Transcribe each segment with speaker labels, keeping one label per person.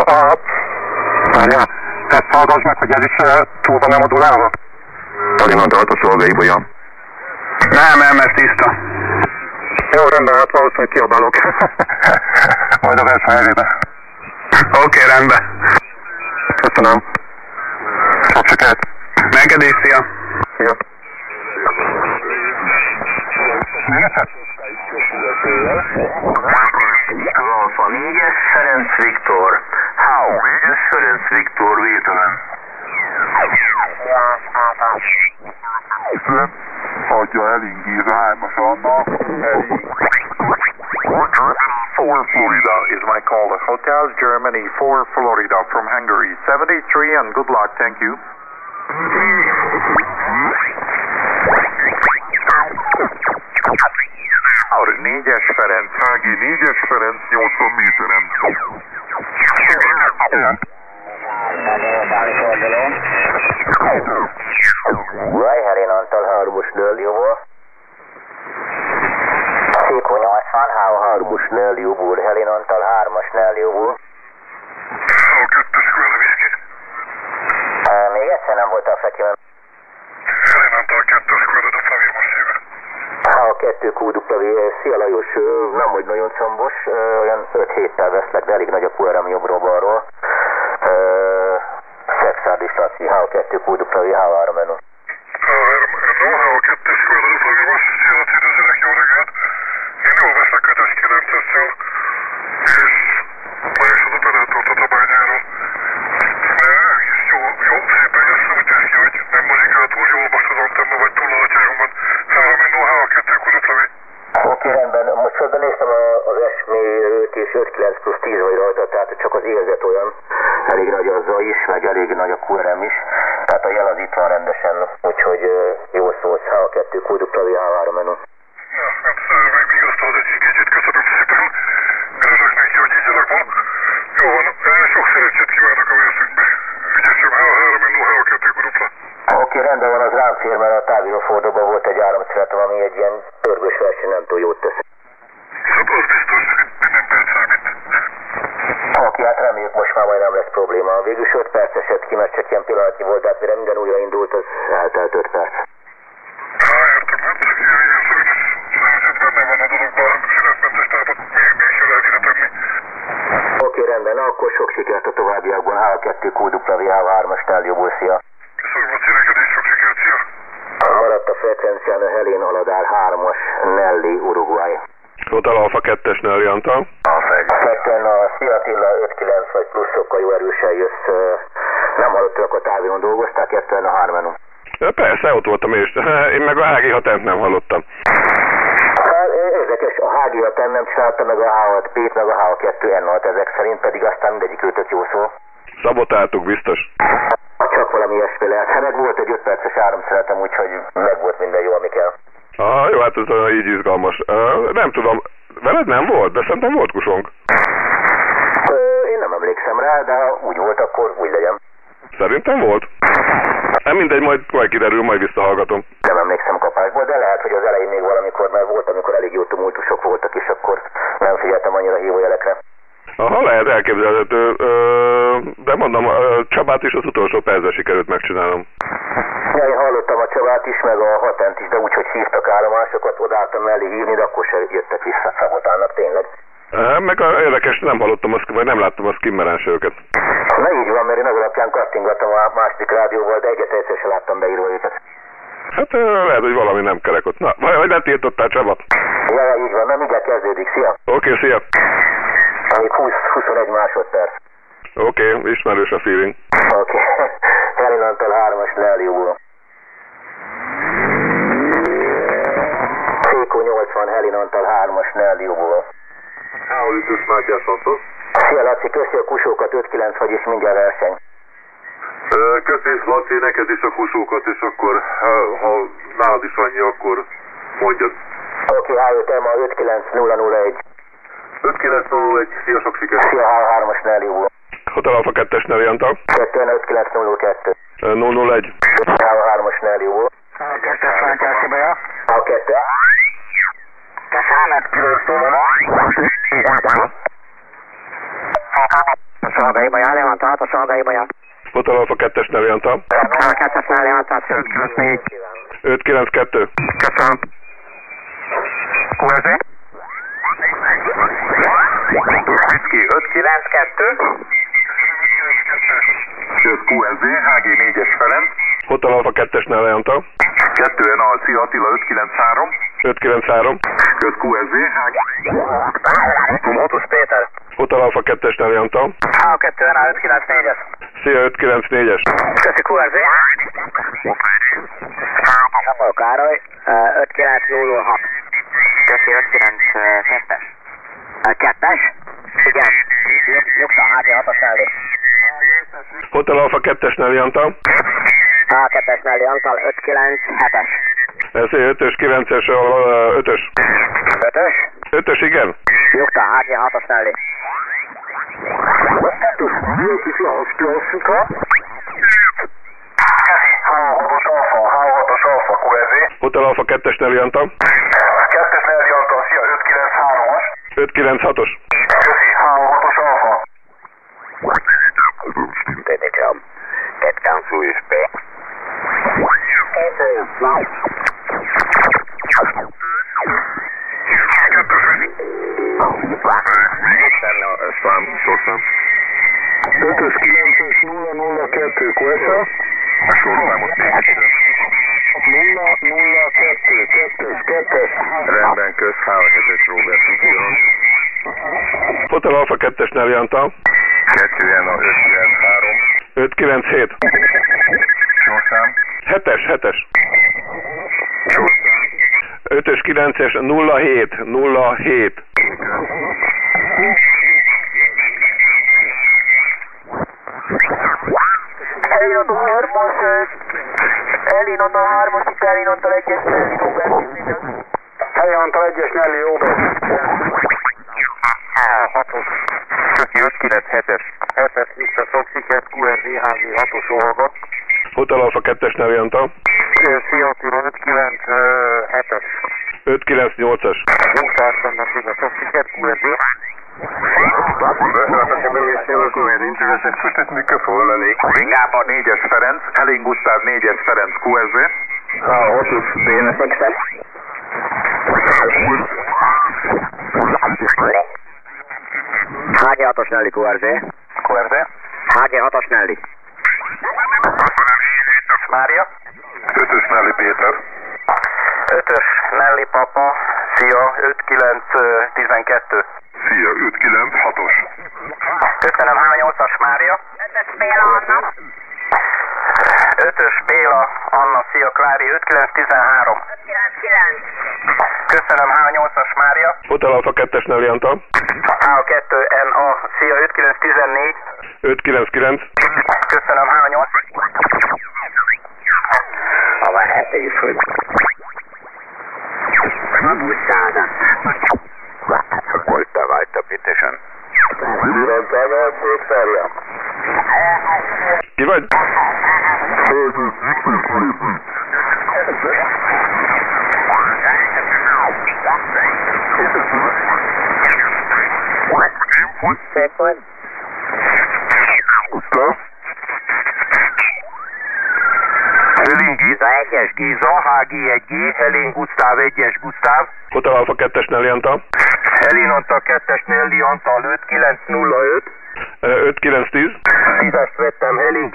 Speaker 1: Várjál, ezt hallgass meg, hogy ez is túl van nem modulálva?
Speaker 2: Talán tart a szolgaiba, ja.
Speaker 3: Nem, ez tiszta.
Speaker 1: Jó, rendben, hát valószínűleg kiabálok. Majd a verseny helyébe.
Speaker 3: Oké, rendben.
Speaker 1: Köszönöm. Sok sikert.
Speaker 3: Neked is, szia.
Speaker 1: Szia.
Speaker 2: Alfa 4-es Ferenc Viktor. How? 4-es Ferenc Viktor vételen.
Speaker 1: Adja el Ingíz a 3-as annak.
Speaker 4: 4 Florida is my call. Hotel Germany 4 Florida from Hungary 73 and good luck, thank you. Audi 4-es Ferenc.
Speaker 1: HG 4-es Ferenc 80 méteren.
Speaker 5: Helén Antal 3-os Nöljóból. Székó 80, Háva 3-os Nöljóból, Helén Antal 3-as Nöljóból.
Speaker 1: A 2-es Kőle Viszki.
Speaker 5: Még egyszer nem voltál Fekében.
Speaker 1: Helén Antal 2-es Kőle, de Flavir most éve.
Speaker 5: Háva 2 QW, szia Lajos, nem vagy nagyon combos, olyan 5 héttel veszlek, de elég nagy a QRM jobbról balról. Szexárd és Laci, Háva 2 QW, Háva 3 menü.
Speaker 1: A 2-es Kőle, de Flavir most, szia Laci, üdvözlök, jó reggelt. Én jól veszek 5-es 9-essel, és Lajos az operátort a Tabányáról. Egész jó, szépen jössz, úgy néz ki, hogy nem mozikál túl jól most az antenna, vagy túl alacsonyban. Felmenő a 2 QW.
Speaker 5: Oké, rendben. Most fölbenéztem az Esmi 5 és 5-9 plusz 10 vagy rajta, tehát csak az érzet olyan. Elég nagy a zaj is, meg elég nagy a QRM is. Tehát a jel az itt van rendesen, úgyhogy jól szólsz. H2 QW, H3 menü.
Speaker 1: Ja, hát megvigasztalod egy kicsit, köszönöm szépen. Örülök neki, hogy így alakul. Jó van, sok szerencsét kívánok a versenybe. Ügyesem, H3 menő, H2 QW.
Speaker 5: Oké, rendben van, az rám fér, mert a távirofordóban volt egy áramszünet, ami egy ilyen pörgős verseny nem túl jót tesz.
Speaker 1: Hát az biztos, minden perc számít.
Speaker 5: Oké, hát reméljük most már majd nem lesz probléma. Végülis 5 perc esett ki, mert csak ilyen pillanatnyi volt, tehát mire minden újraindult, az eltelt 5 perc.
Speaker 1: Értem, hát igen, sajnos ez benne van a dologban, születmentes tápat még kell elvére tenni.
Speaker 5: Oké, rendben, akkor sok sikert a továbbiakban. H2 QW, H3-as Náljóból, szia!
Speaker 1: Köszönöm, Laci, neked is sok sikert, szia!
Speaker 5: Maradt a frekvencián a Helén Aladár 3-as Nelly, Uruguay.
Speaker 3: Hotel Alfa 2-es Nelly Antal.
Speaker 5: Ketten a Szia Attila 5-9 vagy pluszokkal jó erősen jössz. Nem hallottak a távíron dolgozták, 2 a 3 menü.
Speaker 3: Persze, ott voltam és én meg a HG hatent nem hallottam.
Speaker 5: Érdekes, a HG hatent nem csinálta meg a H6P-t, meg a H2N6, ezek szerint pedig aztán mindegyik őtök jó szó.
Speaker 3: Szabotáltuk biztos.
Speaker 5: Csak valami ilyesmi lehet. Hát meg volt egy 5 perces áramszünetem, úgyhogy meg volt minden jó, ami kell.
Speaker 3: Jó, hát ez így izgalmas. Nem tudom, veled nem volt, de szerintem volt kusonk.
Speaker 5: Én nem emlékszem rá, de ha úgy volt, akkor úgy legyen.
Speaker 3: Szerintem volt. Nem mindegy, majd kiderül, majd visszahallgatom.
Speaker 5: Nem emlékszem kapásból, de lehet, hogy az elején még valamikor, mert volt, amikor elég jó tumultusok voltak, és akkor nem figyeltem annyira hívójelekre.
Speaker 3: Aha, lehet elképzelhető, de mondom, Csabát is az utolsó percben sikerült megcsinálnom.
Speaker 5: Ja, én hallottam a Csabát is, meg a Hatent is, de úgy, hogy hívtak állomásokat, odaálltam mellé hívni, de akkor sem jöttek vissza, szabotálnak tényleg.
Speaker 3: Meg érdekes, nem hallottam, vagy nem láttam a skimmerens őket.
Speaker 5: Na így van, mert én az alapján kattingattam a második rádióval, de egyszer sem láttam beírva őket.
Speaker 3: Hát lehet, hogy valami nem kerek ott. Na, vagy nem tiltottál Csaba?
Speaker 5: Ja, így van, nem mindjárt kezdődik, szia!
Speaker 3: Oké, szia!
Speaker 5: Még 20-21 másodperc.
Speaker 3: Oké, ismerős a feeling.
Speaker 5: Oké, Helén Antal 3-as Nellyból. Székó 80, Helén Antal 3-as Nellyból.
Speaker 1: Háolitus Mátyás Antal.
Speaker 5: Szia Laci, köszi a kusókat, 5-9 vagy és mindjárt verseny.
Speaker 1: Köszönöm Laci, neked is a kusókat, és akkor ha nálad is annyi, akkor mondjad.
Speaker 5: Oké, H5M a 59001.
Speaker 1: 5901, szia, sok sikert!
Speaker 5: Szia, H3-as Nellyból.
Speaker 3: Hotel Alfa 2-es Nelly Antal.
Speaker 5: 25902.
Speaker 3: 001.
Speaker 5: H3-as Nellyból.
Speaker 6: Kettes Mátyás Ibaja.
Speaker 5: A2.
Speaker 6: Köszönöm. Szolgai Baja, Leonta, 6 Szolgai Baja.
Speaker 3: Hotel Alfa 2-es Nelly Antal.
Speaker 6: 2-es Leonta, 594.
Speaker 3: 592.
Speaker 1: Köszönöm. QRZ? Whisky 592. Jött QRZ, HG 4-es Ferenc.
Speaker 3: Hotel Alfa 2-es Nelly Antal.
Speaker 1: 2-en Alci Attila 593.
Speaker 3: 593.
Speaker 1: Jött QRZ, HG. 6-os Péter.
Speaker 3: Hotel Alfa 2-es Nelly Antal.
Speaker 6: A2-en a 594-es.
Speaker 3: Szia 594-es.
Speaker 6: Köszi QRZ. Samol Károly, 5906. Köszi 592-es. 2-es? Igen. Nyugta, HG 6-os Nelly.
Speaker 3: Hotel Alfa 2-es Nelly Antal.
Speaker 6: A2-es Nelly Antal, 597-es.
Speaker 3: Szia 5-ös, 9-es, 5-ös.
Speaker 6: 5-ös?
Speaker 3: 5-ös, igen.
Speaker 6: Nyugta, HG 6-os Nelly.
Speaker 1: H6-os Alfa QRZ.
Speaker 3: Hotel Alfa 2-es Nelly Antal.
Speaker 1: 2-es Nelly Antal, szia 593-as.
Speaker 3: 596-os.
Speaker 1: Köszi, H6-os Alfa.
Speaker 6: Technical. Get down through his back.
Speaker 1: Ötös 9-es 002 Quessa. A sorszámot még egyszer. 002 2-es. Rendben, kösz, H7-es Robert Mikyon.
Speaker 3: Hotel Alfa 2-es Nelly Antal.
Speaker 1: 2-en a 593.
Speaker 3: 597.
Speaker 1: Sorszám.
Speaker 3: 7-es.
Speaker 1: Sorszám.
Speaker 3: 5-ös 9-es 07.
Speaker 6: Elindult a 3-as, elindult a 3-asig, elindult a 1-es Nelly Robert.
Speaker 1: Elindult a 1-es Nelly Robert. 6-os. Köszi 597-es. 7-es Mr. Toxiket, QRZ HG 6-os Olga.
Speaker 3: Hotel Alfa 2-es Nelly Antal.
Speaker 1: Szia Attila 597-es.
Speaker 3: 598-as.
Speaker 1: Munkásnak a Toxiket, QRZ. Ringában 4-es Ferenc, Elén Gusztáv 4-es Ferenc QRZ.
Speaker 6: A 6-os BNSX-es. HG 6-os Nelly QRZ. HG 6-os Nelly.
Speaker 1: Mária. 5-ös Nelly Péter.
Speaker 5: 5-ös Nelly Papa, szia 5912.
Speaker 1: Szia, 596-os.
Speaker 5: Köszönöm, H8-as Mária.
Speaker 6: 5-ös Béla Anna.
Speaker 5: 5-ös Béla Anna, szia Klári 5913.
Speaker 6: 599.
Speaker 5: Köszönöm, H8-as Mária.
Speaker 3: Hotel Alfa 2-es Nelly Antal.
Speaker 5: H2NA, szia 5914.
Speaker 3: 599.
Speaker 5: Köszönöm, H8.
Speaker 6: A vehető is, hogy... Buszádat.
Speaker 1: Folyta Vajta Petition.
Speaker 3: Ki vagy?
Speaker 6: Szép vagy?
Speaker 5: Helén Géza 1-es Géza, HG1G, Helén Gusztáv 1-es Gusztáv.
Speaker 3: Hotel Alfa 2-es Nelly Antal.
Speaker 5: Helén Antal 2-es Nelly Antal 5905.
Speaker 3: 5910.
Speaker 5: 10-est vettem, Helén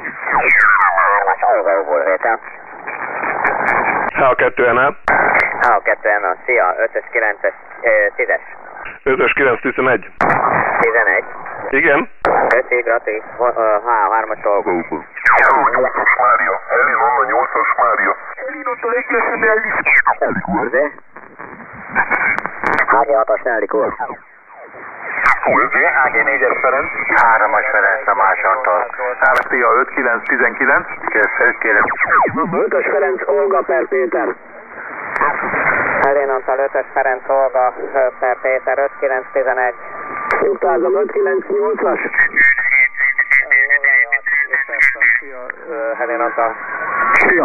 Speaker 3: H2NA.
Speaker 6: A2-en a szia, 5-ös 9-es, 10-es.
Speaker 3: 5-ös 911.
Speaker 6: 11.
Speaker 3: Igen.
Speaker 6: Köszi, grati, H3-as dolgok.
Speaker 1: Mária. Helén Anna 8-as Mária.
Speaker 6: Kurzé? HG6-as Nelly Kurz.
Speaker 1: HG 4-es Ferenc. 3-as Ferenc Tamás Antal. Szia 5919.
Speaker 6: 5-ös Ferenc Olga per Péter. Helén Antal 5-ös Ferenc Olga per Péter 5911. Utázom 598-as. Helén Antal.
Speaker 1: Szia.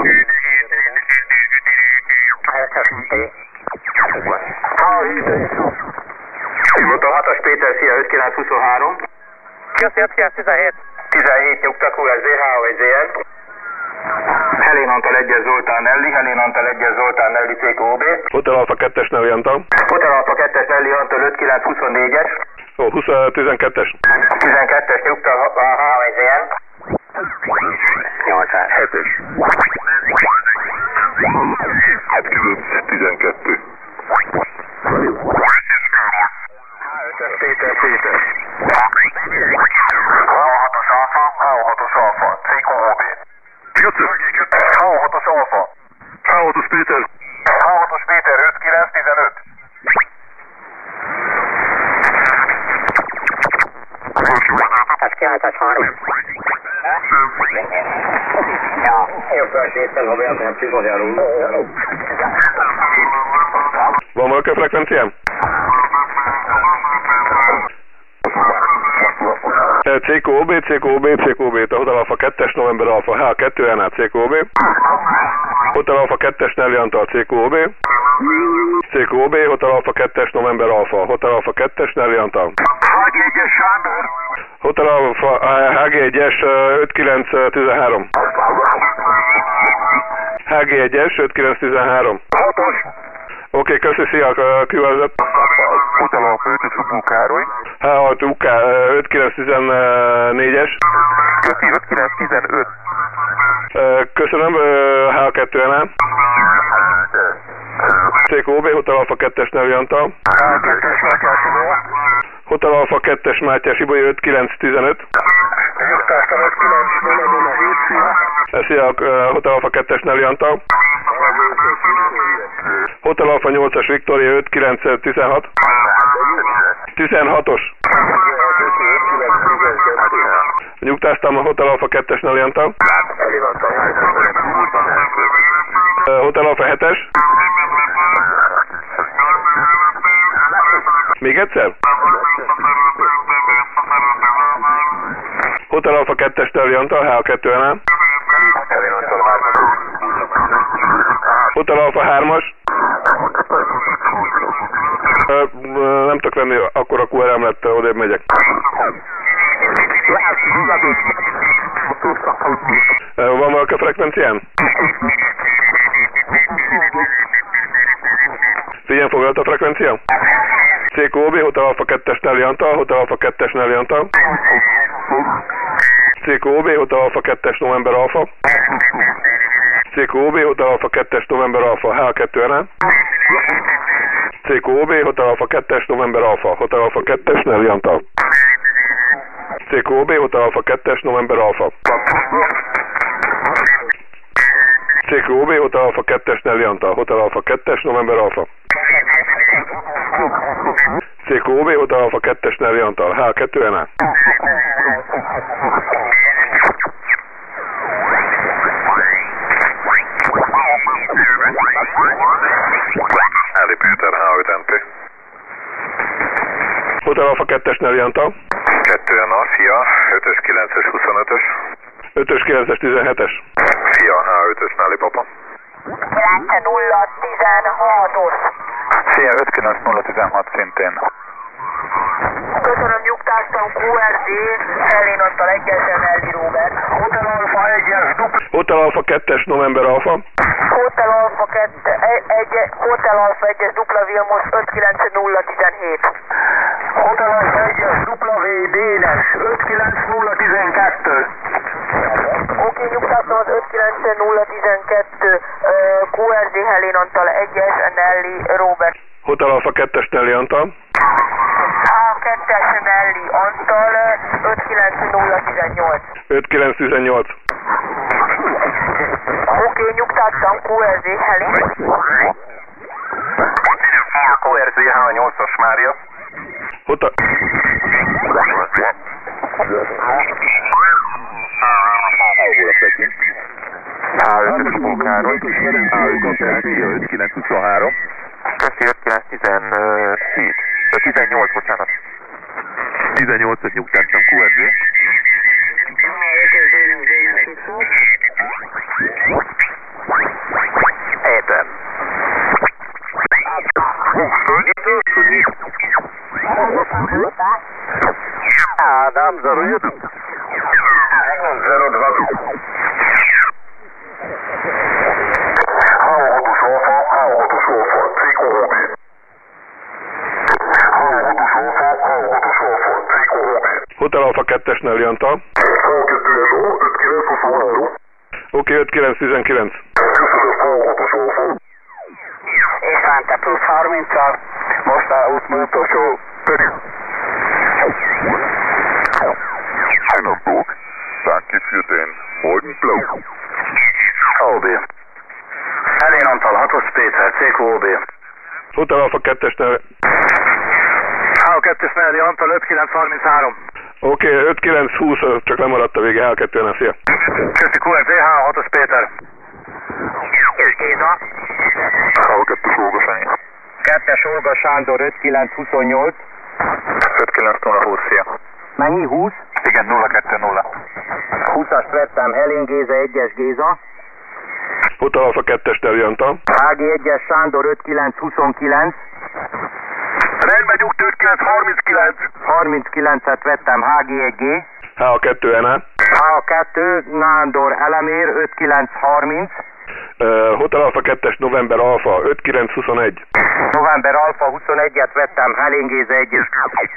Speaker 5: Hívott a 6-as Péter, szia 5923.
Speaker 6: Köszi, 5-9-17.
Speaker 5: 17 nyugta QRZ, HOZN. Helén Antal 1-es Zoltán Nelly, Helén Antal 1-es Zoltán Nelly, CQOB.
Speaker 3: Hotel Alfa 2-es Nelly Antal.
Speaker 5: Hotel Alfa 2-es Nelly Antal 5924-es.
Speaker 3: Ó, 12-es.
Speaker 5: 12-es nyugta HOZN.
Speaker 1: 7-es. 12. Péter.
Speaker 5: H6-os Alfa, CQOB. H6-os Alfa.
Speaker 1: H6-os Péter.
Speaker 5: H6-os Péter, 5915. Kiáltás 3. Jobb felsétel, ha beadnám Csigolyáról.
Speaker 3: Van valaki a frekvencián? CQOB, a Hotel Alfa 2-es November Alfa H2 NA CQOB. Hotel Alfa 2-es Nelly Antal CQOB. Hotel Alfa 2-es November Alfa. Hotel Alfa 2-es Nelly Antal.
Speaker 1: HG1-es Sándor.
Speaker 3: Hotel Alfa HG1-es 5913. HG1-es 5913.
Speaker 1: 6-os.
Speaker 3: Oké, köszi, szia, QRZ.
Speaker 1: Hotel Alfa 5-ös Ugbó Károly.
Speaker 3: H6 UK 5914-es.
Speaker 1: Köszi, 5915.
Speaker 3: Köszönöm, H2 NA. CQOB, Hotel Alfa 2-es Nelly Antal.
Speaker 1: H2-es Mátyás Ibolya.
Speaker 3: Hotel Alfa 2-es Mátyás Ibolya 5915.
Speaker 1: Nyugtáztam 5907, szia.
Speaker 3: Szia, Hotel Alfa 2-es Nelly Antal. Hotel Alfa 8-as Victoria 5916. 16-os. Nyugtáztam a Hotel Alfa 2-es Nelly Antal. Hotel Alfa 7-es. Még egyszer? Hotel Alfa 2-es Nelly Antal, H2-nál. Hotel Alfa 3-as. Nem tudok venni, akkor a QRM lett, odébb megyek. Van valaki a frekvencián? Figyelj, foglalt a frekvencia? CQOB, Hotel Alfa 2-es Nelly Antal, Hotel Alfa 2-es Nelly Antal. CQOB, Hotel Alfa 2-es November Alfa. CQOB, Hotel Alfa 2-es November Alfa, H2-nál. CQOB, Hotel Alfa 2-es November Alfa, Hotel Alfa 2-es Nelly Antal. CQOB, Hotel Alfa 2-es November Alfa. CQOB, Hotel Alfa 2-es Nelly Antal, Hotel Alfa 2-es November Alfa. CQOB, Hotel Alfa 2-es Nelly Antal, H2-nál.
Speaker 1: Eli Péter, H5NP.
Speaker 3: Hotel Alfa 2-es Nelly Antal.
Speaker 1: 2 NA, szia, 5-ös 9-es 25-ös.
Speaker 3: 5-ös 9-es 17-es.
Speaker 1: Szia, H5-ös Nelly Papa.
Speaker 6: 9016-os.
Speaker 1: Szia, 59016 szintén.
Speaker 6: Köszönöm, nyugtáztam, QRZ, Helén Antal 1-es Nelly Robert.
Speaker 1: Hotel Alfa 1-es dupla.
Speaker 3: Hotel Alfa 2-es November Alfa.
Speaker 6: Hotel Alfa 1-es dupla Vilmos 59017.
Speaker 1: Hotel Alfa 1-es dupla VD-es 59012.
Speaker 6: Oké, nyugtáztam az 59012 QRZ Helén Antal 1-es Nelly Robert.
Speaker 3: Hotel Alfa 2-es Nelly Antal.
Speaker 6: A2-es Nelly Antal 59018.
Speaker 3: 5918.
Speaker 6: Oké, nyugtáztam, QRZ Helén.
Speaker 5: QRZ H8-as Mária.
Speaker 3: Hotel...
Speaker 1: H5-ös Mókároly. H5-ös 5-923. Köszi, 5-9-17. 18, bocsánat. 18-at nyugtáztam, QRZ.
Speaker 5: Éter.
Speaker 1: Ádám
Speaker 3: Hotel Alpha 2-es Nelly Antal. Oké, 5919.
Speaker 6: István, te plusz 30-al, most a útmutosó.
Speaker 1: Danke für den Morgenblau.
Speaker 5: OB. Helén Antal, 6-os Péter, CQOB.
Speaker 3: Hotel Alpha 2-es Nelly.
Speaker 5: H2-es Nelly Antal, 5933.
Speaker 3: Oké, 5920, csak lemaradt a vége, L2-en, szia.
Speaker 5: Köszi QRZ, H6-os Péter.
Speaker 6: És Géza.
Speaker 1: H2-es Olga Sándor.
Speaker 5: 2-es Olga Sándor, 5928.
Speaker 1: 5920, szia.
Speaker 5: Mennyi? 20?
Speaker 1: Igen, 020.
Speaker 5: 20-ast vettem, Helén Géza, 1-es Géza.
Speaker 3: Hotel Alpha 2-es Nelly Antal.
Speaker 5: HG1-es Sándor, 5929.
Speaker 1: Rendben, nyugt 5939.
Speaker 5: 39-et vettem, HG1G.
Speaker 3: H2NA.
Speaker 5: H2 Nándor Elemér, 5930.
Speaker 3: Hotel Alpha 2-es November Alpha 5921.
Speaker 5: November Alpha 21-et vettem, Helén Géza 1-es.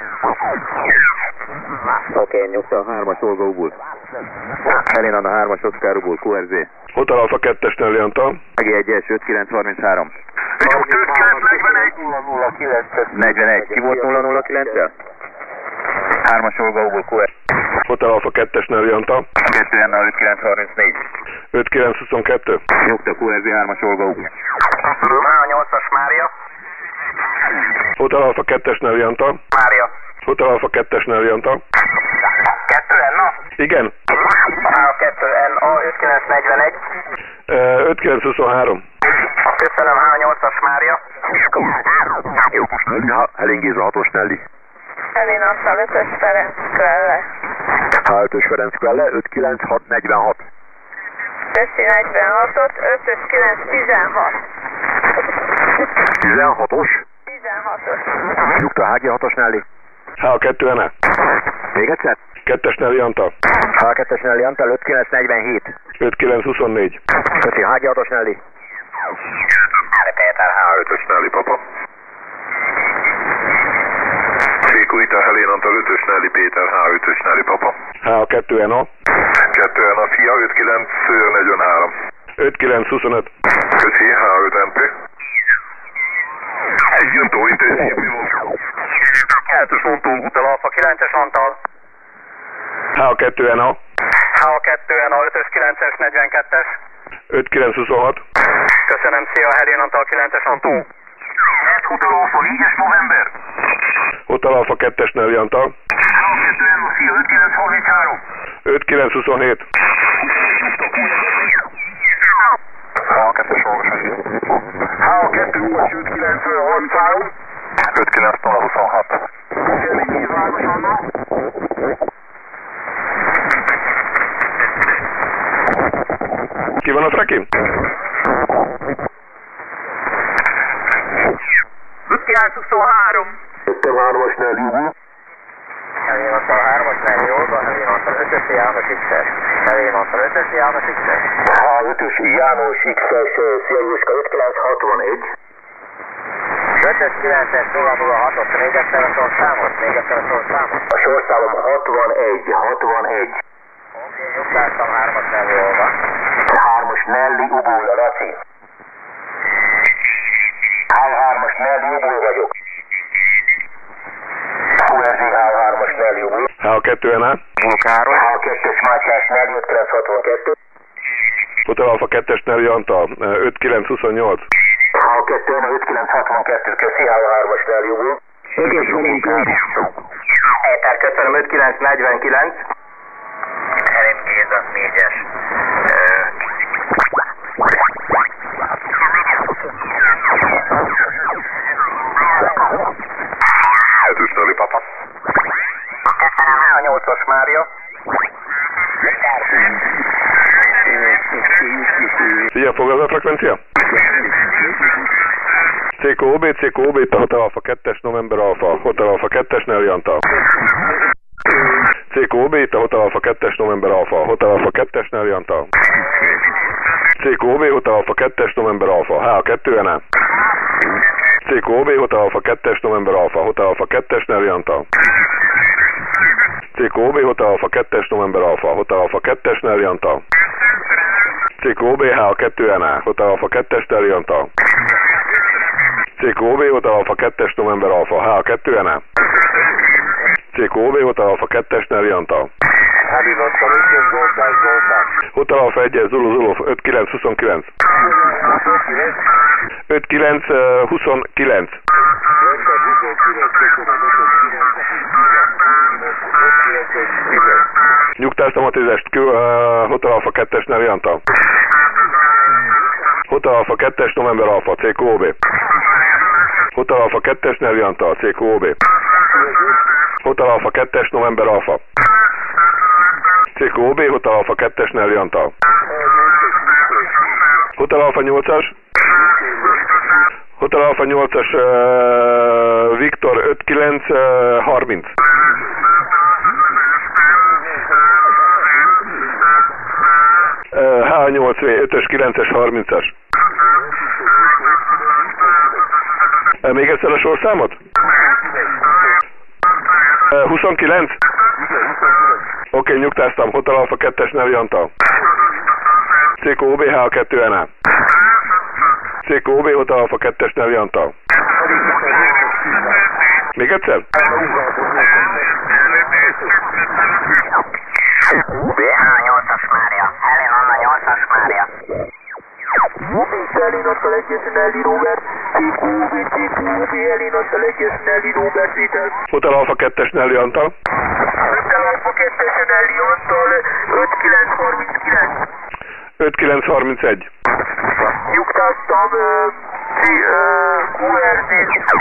Speaker 5: Oké, nyugta, 3-as Olga Ubul. Helén Anna 3-as Oszkár Ubul, QRZ.
Speaker 3: Hotel Alpha 2-es Nelly Antal.
Speaker 5: HG1-es 5933.
Speaker 1: Nyugt 5941.
Speaker 5: 41. Ki volt 009-el? 3-as Olga Ubul, QRZ.
Speaker 3: Hotel Alpha 2-es Nelly Antal.
Speaker 5: 2 Anna 5934.
Speaker 3: 5922.
Speaker 5: Nyugta, QRZ 3-as Olga Ubul.
Speaker 6: H8-as Mária.
Speaker 3: Hotel Alpha 2-es Nelly Antal.
Speaker 6: Mária.
Speaker 3: Hotel Alpha 2-es Nelly Antal.
Speaker 6: 2NA.
Speaker 3: Igen.
Speaker 6: H2NA 5941.
Speaker 3: 5923.
Speaker 6: Köszönöm, H8-as Mária.
Speaker 1: Helén Géza, 6-os Nelly.
Speaker 6: Helén Antal, 5-ös Ferenc Kvelle.
Speaker 1: H5-ös Ferenc Kvelle, 59646.
Speaker 6: Köszi 46-ot, 5-ös 916.
Speaker 1: 16-os.
Speaker 6: 16-os.
Speaker 1: Nyugta, HG6-os Nelly.
Speaker 3: H2NA.
Speaker 1: Még egyszer?
Speaker 3: 2-es Nelly Antal.
Speaker 5: H2-es Nelly Antal 5947.
Speaker 3: 5924.
Speaker 5: Köszi, HG6-os Nelly.
Speaker 6: Péter
Speaker 1: H5-ös Nelly, papa. Sékuita, Helén Antal, 5-ös Nelly, Péter, H5-ös Nelly, papa.
Speaker 3: H2NA.
Speaker 1: 2 a fia, 5943.
Speaker 3: 5925.
Speaker 1: Köszi, H5NP. Írtó intenzív.
Speaker 5: 2-es Antal, Hotel Alpha 9-es Antal.
Speaker 3: H2NA.
Speaker 5: H2NA 5-ös 9-es 42-es.
Speaker 3: 5926.
Speaker 5: Köszönöm, szia, Helén Antal 9-es Antal. Hotel Alpha 4-es November.
Speaker 3: Hotel Alpha 2-es Nelly Antal.
Speaker 5: H2NA szia, 5933.
Speaker 3: 5927.
Speaker 1: H2-es Olgasási.
Speaker 5: H2 Ugas 5933.
Speaker 1: 59026.
Speaker 3: Ki van a trekin?
Speaker 6: 5923.
Speaker 1: 53-as Nelly.
Speaker 6: Helén Antal 3-as Nelly Olga, Helén Antal 5-ös János X-es. Helén Antal 5-ös János X-es.
Speaker 5: H5-ös János X-es, szia Juska 5961.
Speaker 6: 5-ös 9-es 006-os, még egyszer a sorszámot, még egyszer a sorszámot.
Speaker 5: A sorszámom 61.
Speaker 6: Oké, nyugtáztam 3-as Nelly Olga.
Speaker 5: 3-as Nelly Ubul, Laci. 3-as Nelly Ubul vagyok. QRZ H3-as Nelly Ubul.
Speaker 3: H2NA.
Speaker 5: H2-es Mátyás Nelly 5962.
Speaker 3: Hotel Alpha 2-es Nelly Antal. 5928.
Speaker 5: H2-en 5962, köszi, H3-as Nelly Ubul. Péter, köszönöm, 5949.
Speaker 6: Helén Géza 4-es.
Speaker 1: H5-ös Nelly, papa.
Speaker 6: Köszönöm, H8-as Mária.
Speaker 3: Figyelj, fogad a frekvencia? CQOB, Hotel Alpha 2-es November Alpha, Hotel Alpha 2-es Nelly Antal. CQB, itt a Hotel Alpha 2-es November Alpha, Hotel Alpha 2-es Nelly Antal. CQB, Hotel Alpha 2-es November Alpha, HA2NA. CQB, Hotel Alpha 2-es November Alpha, Hotel Alpha 2-es Nelly Antal. CQB, Hotel Alpha 2-es November Alpha, Hotel Alpha 2-es Nelly Antal. CQB, HA2NA, Hotel Alpha 2-es Nelly Antal. CQB, Hotel Alpha 2-es November Alpha, HA2NA. CQB, Hotel Alpha 2-es Nelly Antal. Hotel Alpha 1-es Zulu Zulu 5929. 5929. Nyugtáztam a 10-est, Hotel Alpha 2-es Nelly Antal. Hotel Alpha 2-es November Alpha, CQB. Hotel Alpha 2-es Nelly Antal, CQB. Hotel Alpha 2-es November Alpha. CQB, Hotel Alpha 2-es Nelly Antal. Hotel Alpha 8-as. Hotel Alpha 8-as Viktor 5930. H8V 5-ös 9-es 30-as. Még egyszer a sorszámot? 29? Oké, nyugtáztam. Hotel Alpha 2-es Nelly Antal. CQB H2NA. CQB Hotel Alpha 2-es Nelly Antal. Még egyszer?
Speaker 5: BH8-as Mária. Helen Anna 8-as Mária.
Speaker 6: Elinattal egyes Nelly Robert, CQB, Elinattal egyes Nelly Robert, Vitel.
Speaker 3: Hotel Alpha 2-es Nelly Antal.
Speaker 6: Hotel Alpha 2-es Nelly Antal, 5939.
Speaker 3: 5931.
Speaker 6: Nyugtáztam, QRZ.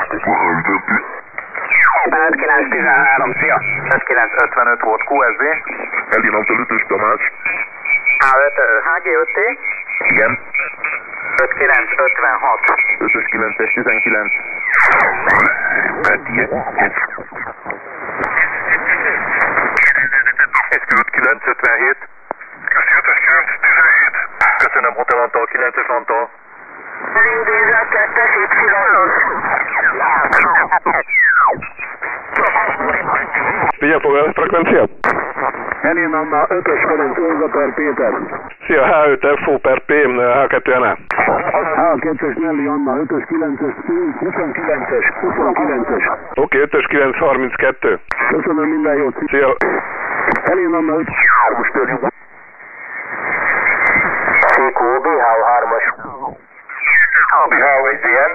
Speaker 5: 5913, szia.
Speaker 4: 5955 volt QSV.
Speaker 1: Elinattal 5-ös Tamás.
Speaker 5: HG5T.
Speaker 1: Igen.
Speaker 5: 5956.
Speaker 1: 5-ös 9-es 19. Ez 957.
Speaker 4: Köszi 5-ös 917.
Speaker 1: Köszönöm, Hotel Antal, 9-es Antal.
Speaker 6: Indízel 2-es Y-os.
Speaker 3: Figyelj, foglal a frekvencia?
Speaker 4: Elén Anna 5-ös Ferenc Olga per Péter.
Speaker 3: Szia, H5 FO per P, H2NA.
Speaker 4: H2-es Nelly Anna 5-ös 9-es 29-es.
Speaker 3: Oké, 5-ös 932.
Speaker 4: Köszönöm, minden jót.
Speaker 3: Szia.
Speaker 4: Elén Anna 5-ös.
Speaker 5: CQB H3-as.
Speaker 4: H1-en.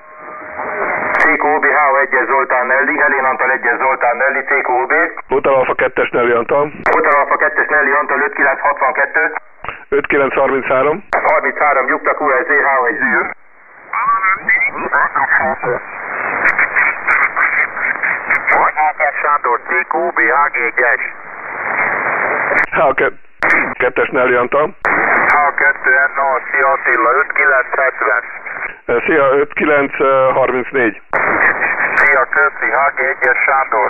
Speaker 4: CQB H1-es Zoltán Nelly, Helén Antal 1-es Zoltán Nelly, CQB.
Speaker 3: Hotel Alpha 2-es Nelly Antal.
Speaker 4: Hotel Alpha 2-es Nelly Antal 5962.
Speaker 3: 5933.
Speaker 4: 33 Jukta QSZ H1-zűr. Sándor, CQB HG1-es.
Speaker 3: H2-es Nelly Antal.
Speaker 4: H2NA, Szia Attila 5970.
Speaker 3: Szia, 5934.
Speaker 4: Szia Köszi, HG1-es Sándor.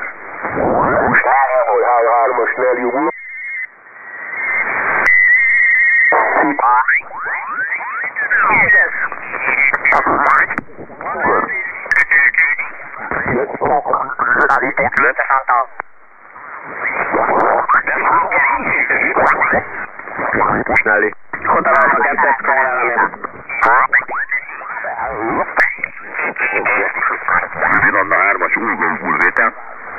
Speaker 4: H3-as Nelly úr.
Speaker 5: Nelly. Hotel Alpha 2-es Kamerálem.
Speaker 1: Én Anna 3-as új vétel.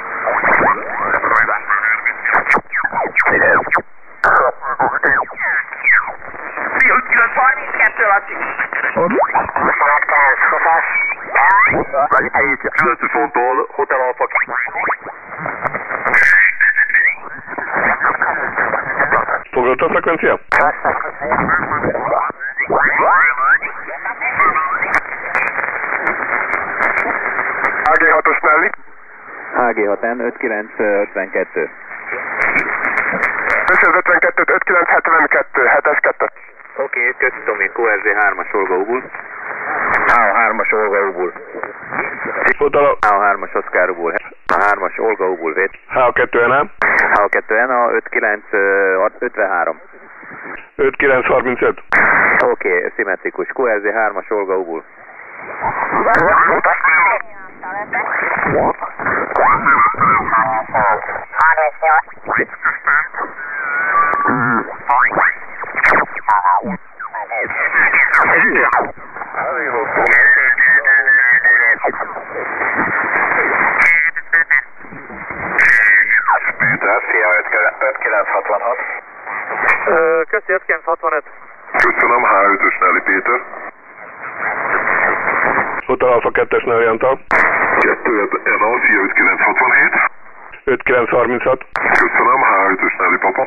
Speaker 6: Szia, 932, Laci.
Speaker 1: Különös Antól, Hotel Alpha.
Speaker 3: Foglalt a frekvencia?
Speaker 4: HG6-os Nelly.
Speaker 7: HG6N 5952.
Speaker 4: 552, 5972, 7-es 2.
Speaker 7: Oké, köszi Tomi, QRZ 3-as Olga Ubul.
Speaker 5: H3-as Olga Ubul.
Speaker 3: Hotel
Speaker 7: H3-as Oszkár Ubul. H3-as Olga Ubul vét.
Speaker 3: H2NA.
Speaker 7: H2N a 5953.
Speaker 3: 5935.
Speaker 7: Oké, szimmetrikus. QRZ 3-as Olga Ubul.
Speaker 1: Péter, szia, 5966.
Speaker 6: Köszi, 5965.
Speaker 1: Köszönöm, H5-ös Nelly Péter.
Speaker 3: Hotel Alfa 2-es Nelly Antal.
Speaker 1: 2 Ena, szia, 5967.
Speaker 3: 5936.
Speaker 1: Köszönöm, H5-ös Nelly Papa.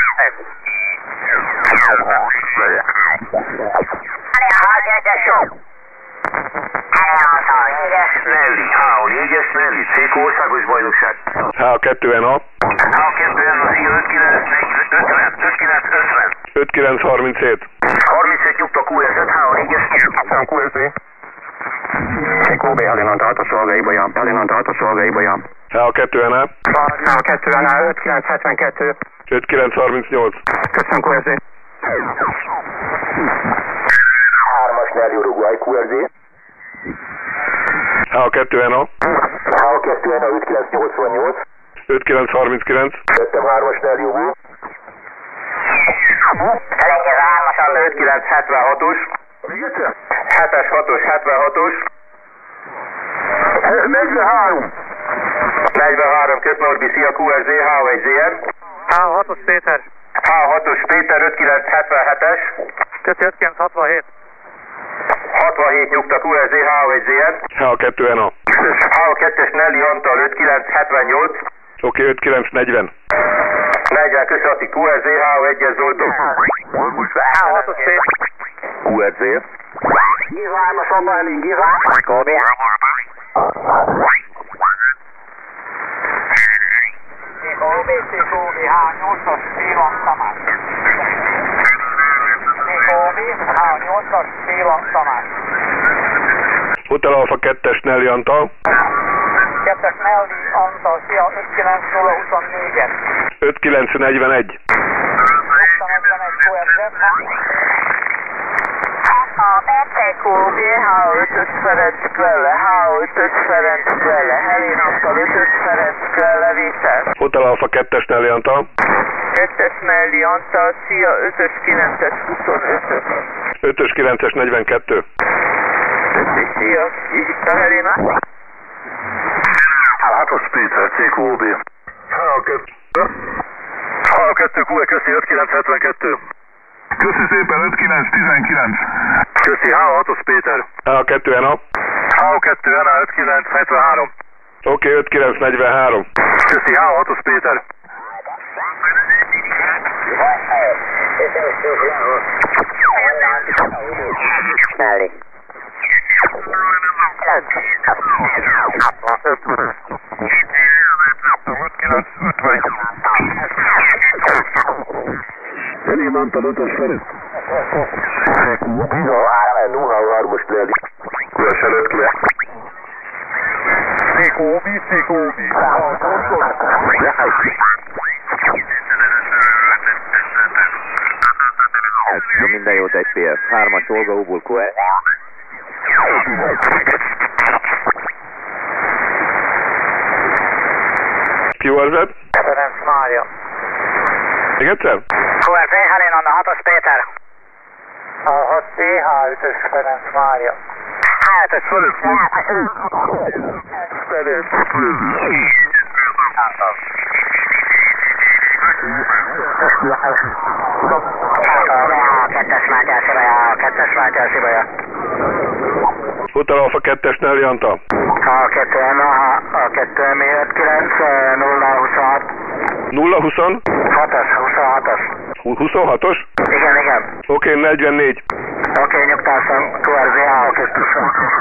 Speaker 2: H4-es Nelly, CQ országos bajnokság.
Speaker 3: H2NA.
Speaker 2: H2N, szia, 5950.
Speaker 3: 5937.
Speaker 2: 37 nyugta QRZ, H4-es.
Speaker 4: QRZ. CQB, Elinont autoszolgaiba jár.
Speaker 3: H2NA.
Speaker 4: H2N 5972.
Speaker 3: 5938.
Speaker 4: Köszönöm, QRZ.
Speaker 5: 3-as Nelly Uruguay QRZ.
Speaker 3: H2NA.
Speaker 5: H2N 5988.
Speaker 3: 5939.
Speaker 5: Jöttem 3-as Nelly Uruguay.
Speaker 6: Elengedve 3-as Anna
Speaker 7: 5976-os. 7-es 6-os 76-os.
Speaker 4: 43.
Speaker 7: 43 Köp Norbi, szia, QRZ, H1ZR.
Speaker 6: H6-os Péter.
Speaker 7: H6-os Péter, 5977-es.
Speaker 6: Köszi, 5967.
Speaker 7: 67 nyugta QRZ, H1ZR.
Speaker 3: H2NA.
Speaker 7: H2-es Nelly Antal, 5978.
Speaker 3: Oké, 5940.
Speaker 7: 40 Köszönti QRZ, H1-es Zoltán.
Speaker 6: H6-os Péter.
Speaker 7: QRZ.
Speaker 5: Giza 3-as Abba elég, Giza.
Speaker 6: Kobi. CQB, H8-as Béla Tamás. CQB, H8-as Béla Tamás.
Speaker 3: Hotel Alfa 2-es Nelly Antal.
Speaker 6: 2-es Nelly Antal, szia, 59024-et.
Speaker 3: 5941.
Speaker 6: 541 QRZ. A CQB, H5-ös Ferenc Kvelle, H5-ös Ferenc Kvelle, Helén Antal, 5-ös Ferenc Kvelle, Víter.
Speaker 3: Hotel Alfa 2-es Nelly Antal.
Speaker 6: 2-es Nelly Antal, szia, 5-ös 9-es 25-ös.
Speaker 3: 5-ös 9-es 42.
Speaker 6: Szia, itt a Helena.
Speaker 1: H6-os Péter, CQB. H2 QE, köszi, 5972. Köszi szépen, 5919. Köszi, H6-os Péter.
Speaker 3: H2NA.
Speaker 1: H2N 5973.
Speaker 3: Oké, 5943.
Speaker 1: Köszi, H6-os Péter.
Speaker 6: Nelly.
Speaker 1: Elém Antal 5-ös Ferenc.
Speaker 5: Giza 3-as Nelly.
Speaker 1: Köszönöm, ki. CQB.
Speaker 7: Minden jót, egy PF. 3-as Olga Ubul QR.
Speaker 3: QRZ.
Speaker 6: Ferenc Mária.
Speaker 3: Még egyszer?
Speaker 6: QRZ, Helén Anna, 6-os Péter. A 6C, H5-ös Ferenc Mária. H5-ös Ferenc. Kettes Mátyás Ibaja, 2-es Mátyás Ibaja.
Speaker 3: Hotel Alfa 2-es Nelly Antal.
Speaker 6: A2M, A2M 59 026.
Speaker 3: 020?
Speaker 6: 26-os.
Speaker 3: 26-os?
Speaker 6: Igen.
Speaker 3: Oké, 44.
Speaker 6: Oké, nyugtázom, QRZ A2.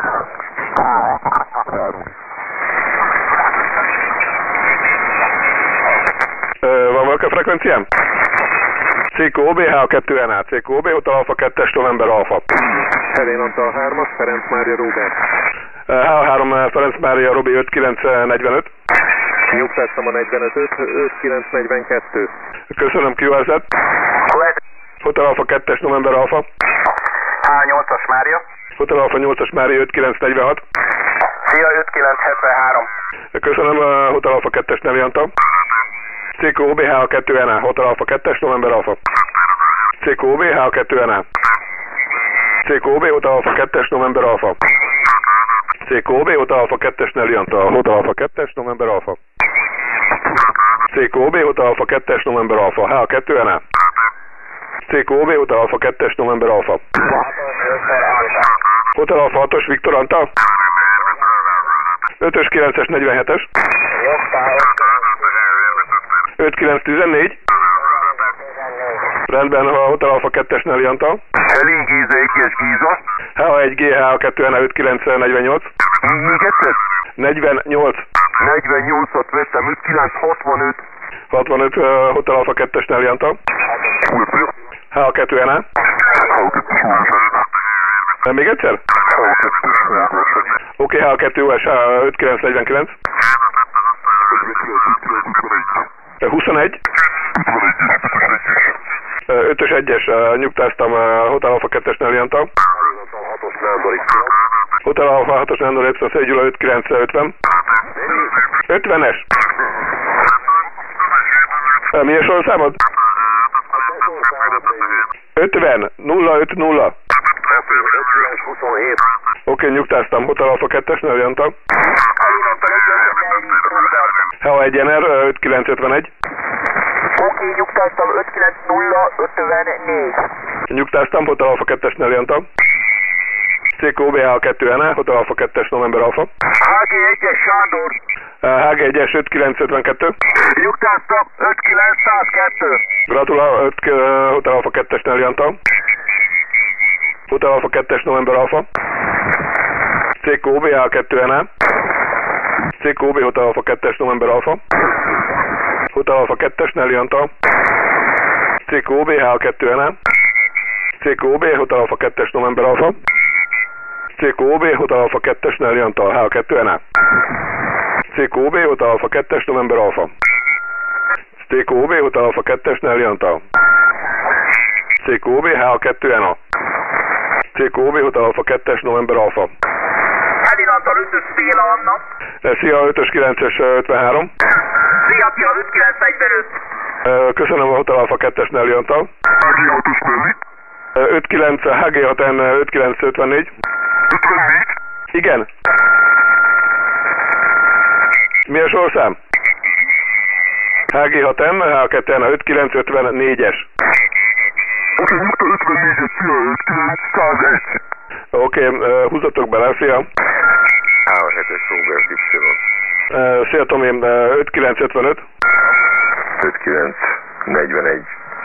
Speaker 3: Van valaki a frekvencián? CQB, H2NA, CQB, Hotel Alfa 2-es November Alfa.
Speaker 1: Helén Antal 3-as, Ferenc Mária Róbert.
Speaker 3: H3 Ferenc Mária Robi 5945.
Speaker 7: Nyugtáztam a 45-öt, 5942.
Speaker 3: Köszönöm, kivezet. Hotel Alfa 2-es November Alfa.
Speaker 2: H8-as Mária.
Speaker 3: Hotel Alfa 8-as Mária 5946.
Speaker 2: Szia, 5973.
Speaker 3: Köszönöm, Hotel Alfa 2-es Nevi Antal. CQOB H2NA, Hotel Alfa 2-es November Alfa. CQOB H2NA. CQOB Hotel Alfa 2-es November Alfa. CQOB Hotel Alfa 2-es Nelly Antal, Hotel Alfa 2-es November Alfa. CQOB Hotel Alfa 2-es November Alfa, H2NA. CQOB Hotel Alfa 2-es November Alfa. Hotel Alfa 6-os Viktor Antal. 5-ös 9-es 47-es. 5914. Rendben, a Hotel Alfa 2-es Nelly Antal.
Speaker 7: Elég Géza, 1-es Géza.
Speaker 3: H1G, H2NA 5948.
Speaker 7: Még egyszer?
Speaker 3: 48.
Speaker 7: 48-at vettem, 5965.
Speaker 3: 65 Hotel Alfa 2-es Nelly Antal. H2NA. Még egyszer? Oké, H2US 5949. 21. 5-ös 1-es, nyugtáztam, Hotel Alfa 2-es Nelly Antal. Hotel Alfa 6-os Nándor Epson Szégyula 5950. 50-es. Milyen sorszámod? 50 050. Oké, nyugtáztam, Hotel Alfa 2-es Nelly Antal. H1NR 5951.
Speaker 6: Oké, nyugtáztam, 59054.
Speaker 3: Nyugtáztam, Hotel Alfa 2-es Nelly Antal. CQOB H2NA, Hotel Alfa 2-es November Alfa.
Speaker 7: HG1-es Sándor.
Speaker 3: HG1-es 5952.
Speaker 7: Nyugtáztam, 5902.
Speaker 3: Gratulál, Hotel Alfa 2-es Nelly Antal. Hotel Alfa 2-es November Alfa. CQOB H2NA. CQOB Hotel Alfa 2-es November Alfa. Hotel Alfa 2-es Nelly Antal. CQOB H2NA. CQOB Hotel Alfa 2-es November Alfa. CQOB Hotel Alfa 2-es Nelly Antal, H2NA. CQOB Hotel Alfa 2-es November Alfa. CQOB Hotel Alfa 2-es Nelly Antal. CQOB H2NA. CQOB Hotel Alfa 2-es November Alfa.
Speaker 6: Elin Antal 5-ös Széla Anna.
Speaker 3: Szia, 5-ös 9-es 53.
Speaker 6: Szia, Pia 5945.
Speaker 3: Köszönöm, a Hotel Alfa 2-es Nelly Antal.
Speaker 7: HG6-os Nelly.
Speaker 3: 59 HG6N 5954.
Speaker 7: 54?
Speaker 3: Igen. Mi a sorszám? HG6N, H2N 5954-es.
Speaker 7: Oké, nyugta 54-es, szia, 5101.
Speaker 3: Oké, húzatok bele, szia.
Speaker 7: H7-es Robert Y.
Speaker 3: Szia Tomi, 5955.
Speaker 7: 5941.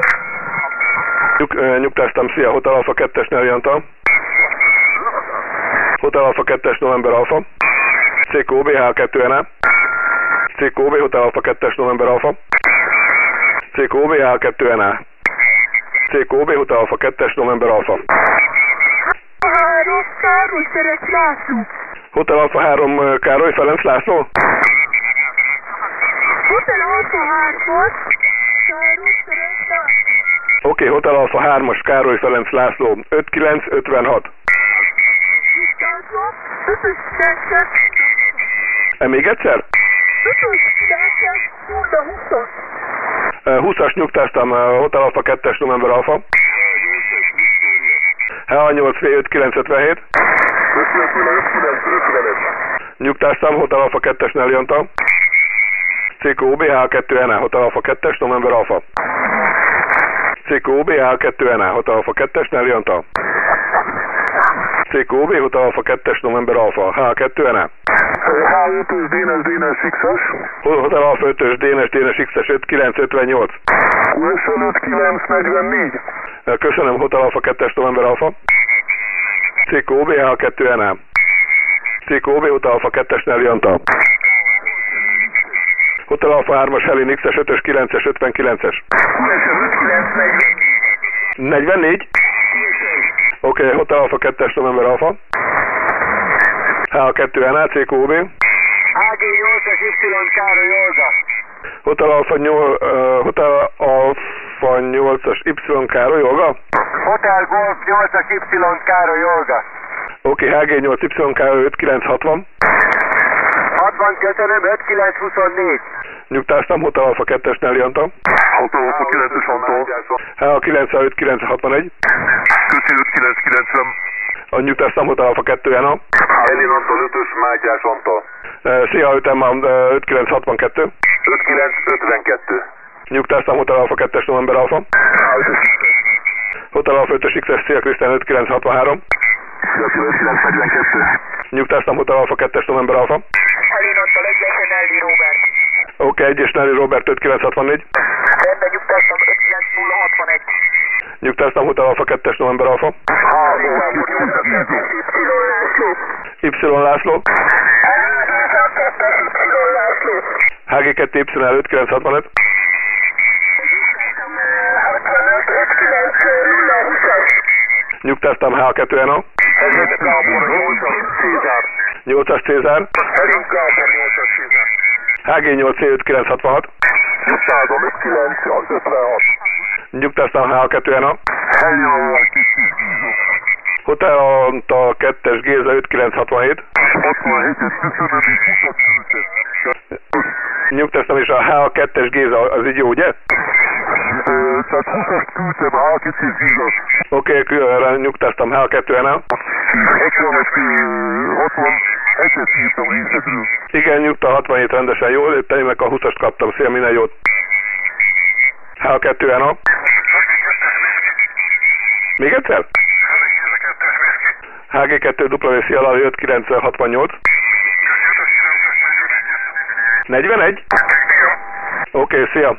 Speaker 3: Nyugtáztam, szia, Hotel Alfa 2-es Nelly Antal. Hotel Alfa 2-es November Alfa. CQOB H2NA. CQOB Hotel Alfa 2-es November Alfa. CQOB H2NA. CQOB Hotel Alfa 2-es November Alfa.
Speaker 6: Károly Ferenc László.
Speaker 3: Hotel Alfa 3 Károly Ferenc László.
Speaker 6: Hotel Alfa 3-as Károly Ferenc László.
Speaker 3: Oké, Hotel Alfa 3-as Károly Ferenc László 5956.
Speaker 6: Nyugtázva, 5-ös 9-es.
Speaker 3: Még egyszer?
Speaker 6: 5-ös 9-es 20-as.
Speaker 3: 20-as nyugtáztam, Hotel Alfa 2-es November Alfa. H8V 5957. Nyugtáztam, Hotel Alfa 2-es Nelly Antal. CQOB H2NA, Hotel Alfa 2-es November Alfa. CQOB H2NA, Hotel Alfa 2-es Nelly Antal. CQOB Hotel Alfa 2-es November Alfa, H2NA.
Speaker 7: H5-ös DNS X-es.
Speaker 3: Hotel Alfa 5-ös DNS X-es 5958.
Speaker 7: QSL 5944.
Speaker 3: Köszönöm, Hotel Alfa 2-es November Alfa. CQOB H2NA. CQOB Hotel Alfa 2-es Nelly Antal. Hotel Alfa 3-as Helin X-es 5-ös 9-es 59-es. 44? Oké, Hotel Alfa 2-es November Alfa. H2NA, CQOB.
Speaker 7: AG8-as Y Károly Olga.
Speaker 3: Hotel Alfa 8-as Y Károly Olga?
Speaker 7: Hotel Golf 8-as Y Károly Olga.
Speaker 3: Oké, HG8 Y Károly 5960.
Speaker 7: 60 köszönöm, 5924.
Speaker 3: Nyugtáztam, Hotel Alfa 2-es Nelly Antal.
Speaker 1: Hotel Alfa 9-es Antal.
Speaker 3: HA9 5961.
Speaker 1: Köszi 5990.
Speaker 3: Nyugtáztam, Hotel Alfa 2 Jana.
Speaker 1: Elin Antal 5-ös Mátyás Antal.
Speaker 3: Szia, ütem 5962.
Speaker 1: 5952.
Speaker 3: Nyugtáztam, Hotel Alfa 2-es November Alfa. Hotel Alfa 5-ös XS, szia Krisztián 5963.
Speaker 1: Szia 5942.
Speaker 3: Nyugtáztam, Hotel Alfa 2-es November Alfa.
Speaker 6: Elin Antal 1-es Nelly Robert.
Speaker 3: Oké, 1-es Nelly Robert 5964.
Speaker 6: Rendben, nyugtáztam 59061.
Speaker 3: Nyugtáztam, Hotel Alfa 2-es November Alfa. Y László. HG2 Y 5965. Nyugtáztam, H2 Jana. 8-as Cézár. HG8 C5966. Nyugtáztam, H2 Jana. Hotel Antal 2-es Géza 5967. Nyugtáztam, és a H2-es Géza az így jó, ugye?
Speaker 1: Tehát 20-as küldtem, H2-es Géza.
Speaker 3: Oké, különre nyugtáztam, H2 Jana.
Speaker 1: 61-es írtam részletről.
Speaker 3: Igen, nyugta 67 rendesen jól, te én meg a 20-ast kaptam, szia, minden jót. H2 Jana. Még egyszer? HG2 W Szia Lali 5968. 41? Oké, szia.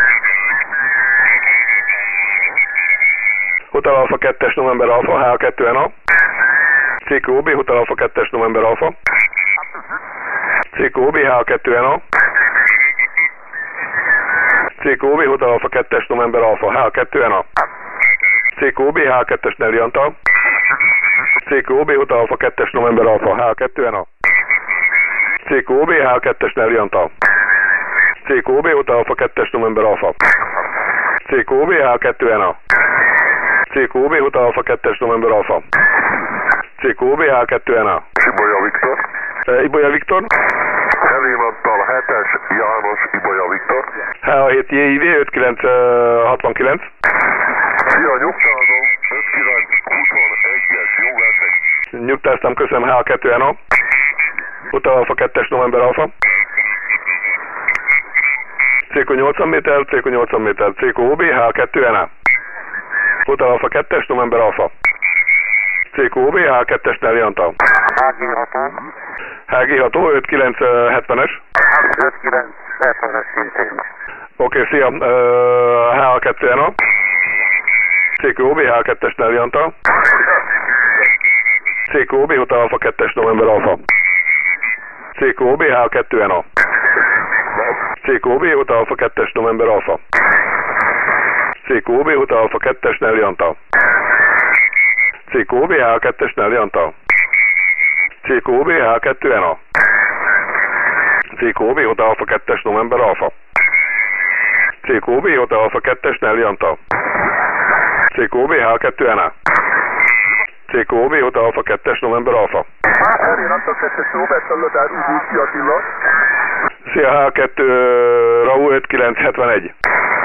Speaker 3: Hotel Alfa 2-es November Alfa, H2 NA. CQB, Hotel Alfa 2-es November Alfa. CQB, H2 NA. CQB, Hotel Alfa 2-es November Alfa, H2 NA. CQB, H2-es Nelly Antal. CQB, Hotel Alfa 2-es November Alfa, H2 NA. CQB, H2-es Nelly Antal. CQB, Hotel Alfa 2-es November Alfa. CQB, H2 NA. CQB, Hotel Alfa 2-es November Alfa. CQB, H2 NA.
Speaker 1: Ibolya Viktor.
Speaker 3: Ibolya Viktor.
Speaker 1: Elén Antal 7-es János Ibolya Viktor.
Speaker 3: H7 JIV 5969.
Speaker 1: Szia, nyugtázom, 5921-es, jó verseny.
Speaker 3: Nyugtáztam, köszönöm, H2 NA. Hotel Alfa 2-es November Alfa. CQ 80 méter, CQ 80 méter, CQOB, H2 NA. Hotel Alfa 2-es November Alfa. CQOB, H2-es Nelly Antal. HG6 5970-es.
Speaker 7: 5970-es szintén.
Speaker 3: Oké, szia, H2 NA. CQOB, H2-es Nelly Antal. CQOB, Hotel Alfa 2-es November Alfa. CQOB, H2 NA. CQOB, Hotel Alfa 2-es November Alfa. CQOB, Hotel Alfa 2-es Nelly Antal. CQOB, H2-es Nelly Antal. CQOB, H2 NA. CQOB, Hotel Alfa 2-es November Alfa. CQOB, Hotel Alfa 2-es Nelly Antal. CQOB, H2 NA. CQOB, Hotel Alfa 2-es November Alfa.
Speaker 1: Elén Antal 2-es Robert Szalladár, Uguszki Attila.
Speaker 3: Szia, H2 Raúl 5971.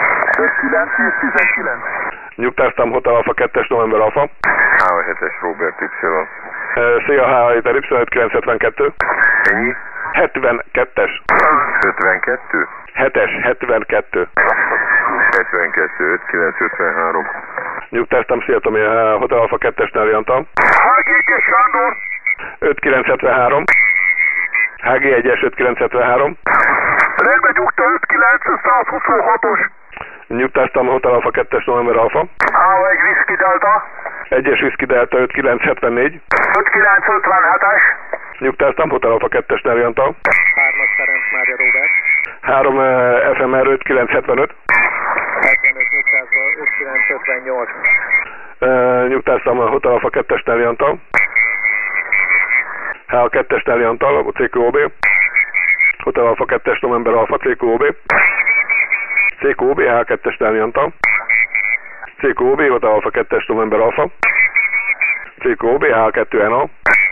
Speaker 1: 5919.
Speaker 3: Nyugtáztam, Hotel Alfa 2-es November Alfa.
Speaker 1: H7-es Robert Y.
Speaker 3: Szia, H7 Y 5972.
Speaker 1: Ennyi?
Speaker 3: 72-es.
Speaker 1: 52?
Speaker 3: 7-es, 72.
Speaker 1: 72, 5953.
Speaker 3: Nyugtáztam, szia Tomi, Hotel Alfa 2-es Nelly Antal.
Speaker 1: HG2 Sándor.
Speaker 3: 5973. HG1-es 5973.
Speaker 1: Rendben nyugta 5926-os.
Speaker 3: Nyugtáztam, Hotel Alfa 2-es November Alfa.
Speaker 7: A1 Whisky Delta.
Speaker 3: 1-es Whisky Delta 5974.
Speaker 7: 5957-es.
Speaker 3: Nyugtáztam, Hotel Alfa 2-es Nelly Antal.
Speaker 7: 3-as Ferenc Mária Robert.
Speaker 3: 3 FMR 5975.
Speaker 7: 75 nyugtázva 5958.
Speaker 3: Nyugtáztam, Hotel Alfa 2-es Nelly Antal. H2-es Nelly Antal, CQOB. Hotel Alfa 2-es November Alfa, CQOB. CQOB, H2-es Nelly Antal. CQOB, Hotel Alfa 2-es November Alfa. CQOB, H2NO.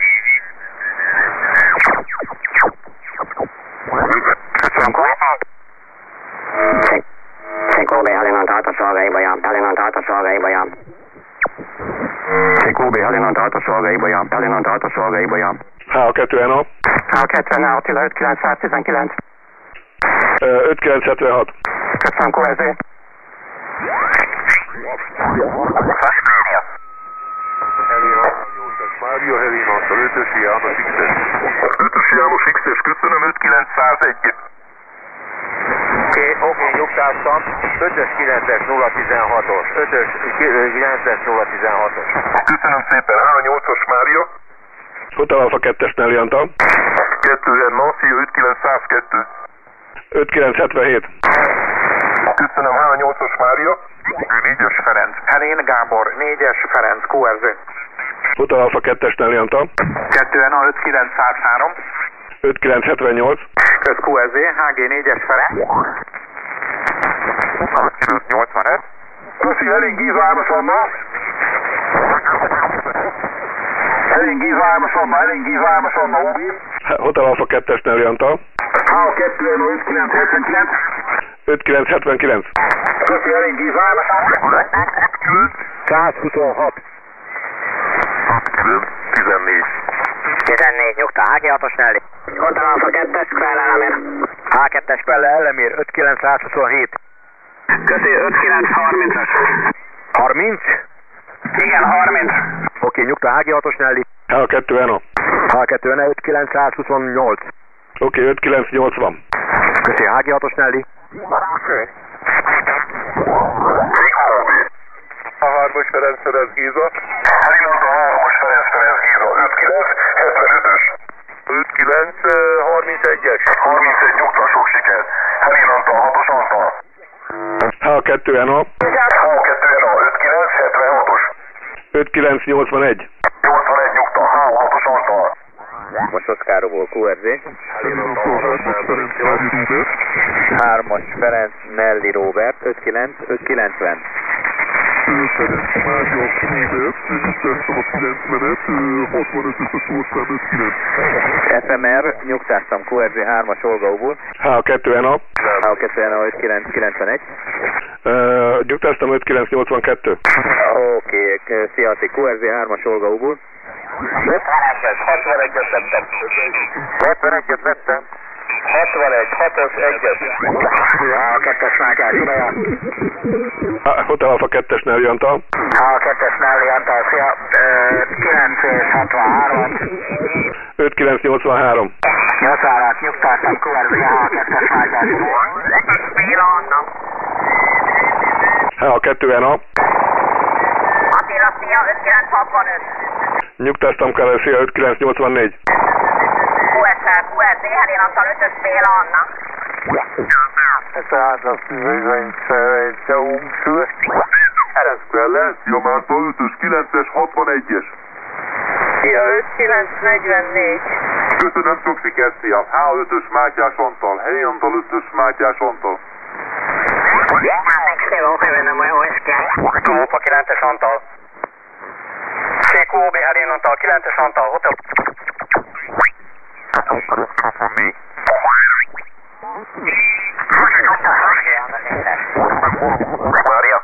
Speaker 5: CQOB, Halinant Alta szolgálója, Halinant Alta szolgálója. CQOB, Halinant Alta szolgálója, Halinant Alta szolgálója.
Speaker 3: H2NO.
Speaker 5: H2NO, Attila 5919.
Speaker 3: 5976.
Speaker 5: Köszönöm, QRZ.
Speaker 7: Mária Helinant, 5-ös János X-es. 5-ös János X-es, köszönöm, 5901.
Speaker 2: Oké, nyugtáztam. 5-ös 9-es 016-os. 5-ös 9-es 016-os.
Speaker 7: Köszönöm szépen, H8-os Mária.
Speaker 3: Hotel Alfa 2-es Nelly Antal.
Speaker 7: 2-en Nancy, 5102.
Speaker 3: 5977.
Speaker 7: Köszönöm, H8-os Mária. 4-es Ferenc.
Speaker 4: Helén Gábor, 4-es Ferenc, QRZ.
Speaker 3: Hotel Alfa 2-es Nelly Antal.
Speaker 4: 2NO 5903.
Speaker 3: 5978.
Speaker 4: Kösz QRZ, HG 4-es Ferenc.
Speaker 7: 85. Köszi, Helén Giza Ámos Anna. Helén Giza Ámos Anna, Helén Giza Ámos Anna, Ubi.
Speaker 3: Hotel Alfa 2-es Nelly Antal.
Speaker 7: H2NO 5979.
Speaker 3: 5979.
Speaker 7: Köszi, Helén Giza Ámos Anna.
Speaker 3: 126.
Speaker 7: 14.
Speaker 5: 14 nyugta, HG6-os Nelly. Hotel Alfa 2-es, Kvelle Elemér.
Speaker 2: H2-es Kvelle Elemér 5127.
Speaker 5: Köszi, 5930-as.
Speaker 2: 30?
Speaker 5: Igen, 30.
Speaker 2: Oké, nyugta H6-os Nelly.
Speaker 3: H2NO.
Speaker 2: H2-ne 5928.
Speaker 3: Oké, 5980.
Speaker 2: Köszi, H6-os Nelly.
Speaker 7: A 3-as Ferenc Géza. Halinant a 3-as Ferenc Géza. 5975-ös. 5931-es. 31 nyugta, sok siker. Halinant a 6-os Antal.
Speaker 3: H2NO.
Speaker 7: H2NO 5976-os.
Speaker 3: 5981.
Speaker 7: 81 nyugta, H6-os Antal.
Speaker 2: Most Oszkáróból QRZ.
Speaker 7: Halinant a 3-as Ferenc Robert.
Speaker 2: 3-as Ferenc Nelly Robert 59590.
Speaker 7: Ferenc Mária Robert, regisztráltam a 90-et, 65-ös ország 59.
Speaker 2: FMR, nyugtáztam QRZ 3-as Olgaúból.
Speaker 3: H2NO.
Speaker 2: H2NO 5991.
Speaker 3: Nyugtáztam 5982.
Speaker 2: Oké, Sziaszti, QRZ 3-as Olgaúból.
Speaker 7: 61-et vettem. 61-et vettem. 61, 6-os, 1-es.
Speaker 5: H2-es Mátyás Idaja.
Speaker 3: Hotel Alfa 2-es Nelly Antal.
Speaker 5: H2-es Nelly Antal, szia. 963-at.
Speaker 3: 5983.
Speaker 5: 86 nyugtáztam, QRZ, H2-es Mátyás Idaja.
Speaker 6: Béla Anna.
Speaker 3: H2NO.
Speaker 6: Attila, szia, 5965.
Speaker 3: Nyugtáztam Kalesia 5984.
Speaker 6: QRZ, Helén Antal 5-ös Béla Anna.
Speaker 7: Ferenc Kvelle, szia Márta, 5-ös, 9-es, 61-es.
Speaker 6: Szia, 5944.
Speaker 7: Köszönöm, sok sikert, szia. H5-ös Mátyás Antal, Helyi Antal 5-ös Mátyás Antal.
Speaker 5: Tópa 9-es Antal. CQOB, Helén Antal, 9-es Antal, Hotel.
Speaker 7: Mária.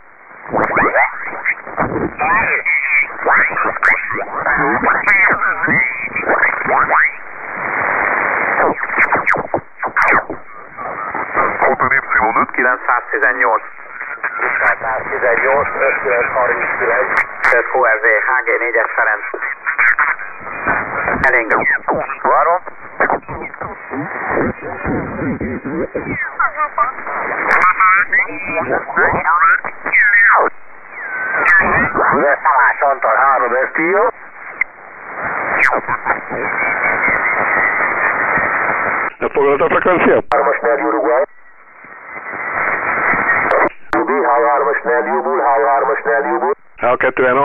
Speaker 7: Hotel Y 5918.
Speaker 5: 118, 5939. QRZ, HG 4-es Ferenc. Elég.
Speaker 7: Várom.
Speaker 5: Tamás Antal, 3 STO.
Speaker 3: Elfogadott a frekvencia?
Speaker 5: 3-as Nelly Uruguay. H3-as Nelly Ubul, H3-as Nelly Ubul.
Speaker 3: H2NO.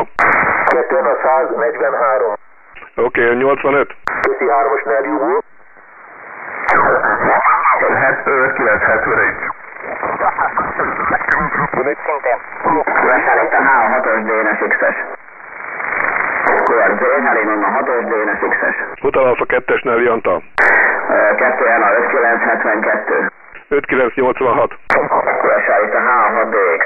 Speaker 5: 2-143.
Speaker 3: Oké, 85.
Speaker 5: Köszi 3-as Nelly Ubul.
Speaker 7: 5971.
Speaker 5: Szintén. Leszállít a H6-os DNSX-es. QRZ, Helen a 6-os DNSX-es.
Speaker 3: Hotel Alpha 2-es Nelly Antal.
Speaker 5: 2N a 5972.
Speaker 3: 5986.
Speaker 5: Leszállít a H6DX.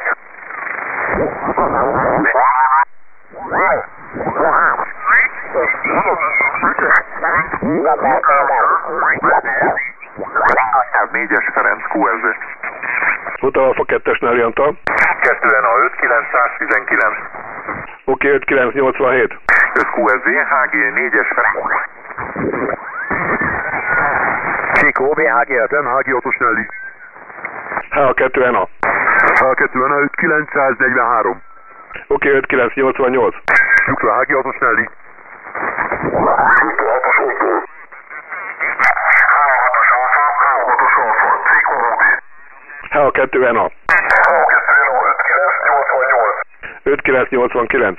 Speaker 7: Négyes Ferenc QRZ.
Speaker 3: Hotel Alpha 2-es Nelly Antal.
Speaker 7: 2N a 5119.
Speaker 3: Oké, 5987.
Speaker 7: 5 QRZ, HG 4-es Ferenc. Csíkó, BHG, HG 6-os Nelly.
Speaker 3: H2NA.
Speaker 7: H2N a 5943.
Speaker 3: Oké, 5988.
Speaker 7: Nyugta, HG 6-os Nelly.
Speaker 3: H2NA. 5989.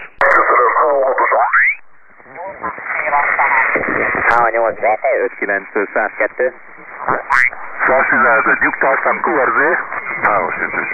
Speaker 5: H8 5902.
Speaker 7: 111, nyugta, aztán QRZ. H-os jöttes.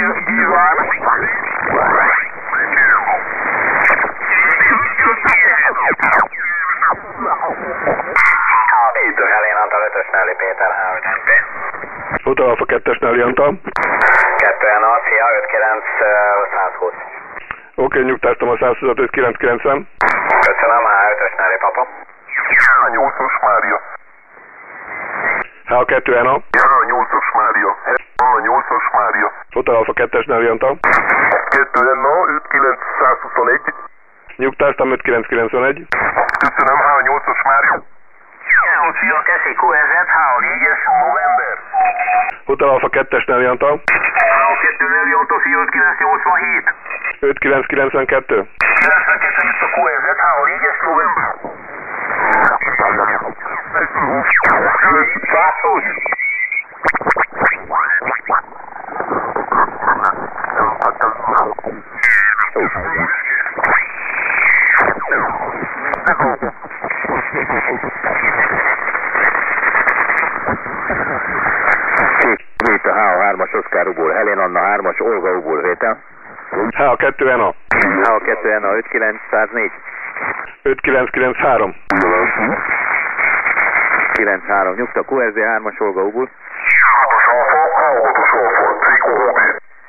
Speaker 5: Itt a Helen Antal 5-ös Nelly Péter H5NP.
Speaker 3: Hotel Alpha 2-es Nelly Antal.
Speaker 5: 2N a Szia 59120.
Speaker 3: Oké, nyugtáztam a 125 5990.
Speaker 5: Köszönöm, H5-ös Nelly Papa.
Speaker 7: H8-os Mária.
Speaker 3: H2NA.
Speaker 7: H8-os Mária. H8-os Mária.
Speaker 3: Hotel Alpha 2-es Nelly Antal.
Speaker 7: 2N a 5121.
Speaker 3: Nyugtáztam 5991.
Speaker 7: Köszönöm, H8-os Mária.
Speaker 5: Szia, Keszi QRZ, H4-es November.
Speaker 3: Hotel Alpha 2-es Nelly Antal.
Speaker 5: H2 Nelly Antal, Szia 5987.
Speaker 3: 5992.
Speaker 5: 92 itt a QRZ, H4-es November. 120.
Speaker 7: Vétel H3-as Oszkár Ubul, Helen Anna 3-as Olga Ubul, vétel.
Speaker 3: H2NA.
Speaker 5: H2N a 5904.
Speaker 3: 5993.
Speaker 5: 93 nyugta, QRZ 3-as Olga Ubul.
Speaker 7: H6-os Alfa, H6-os Alfa, Trikó Robi.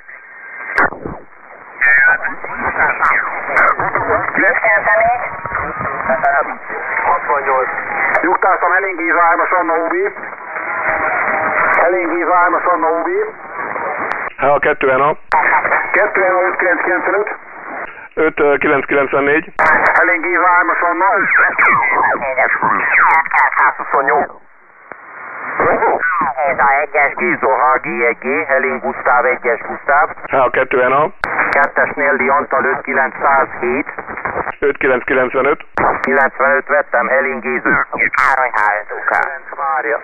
Speaker 5: 68.
Speaker 7: Nyugtáztam Helen Géza 3-as Anna Ubi. Helen Géza 3-as Anna Ubi.
Speaker 3: H2NA.
Speaker 7: 2N a 5995.
Speaker 3: 5994.
Speaker 7: Helen Géza 3-as Anna. 128.
Speaker 5: Géza 1-es Géza HG1G, Helen Gusztáv 1-es Gusztáv.
Speaker 3: H2NA.
Speaker 5: 2-es Nelly Antal 5107.
Speaker 3: 5995.
Speaker 5: 95 vettem, Helen Géza. Károly H5 Mária.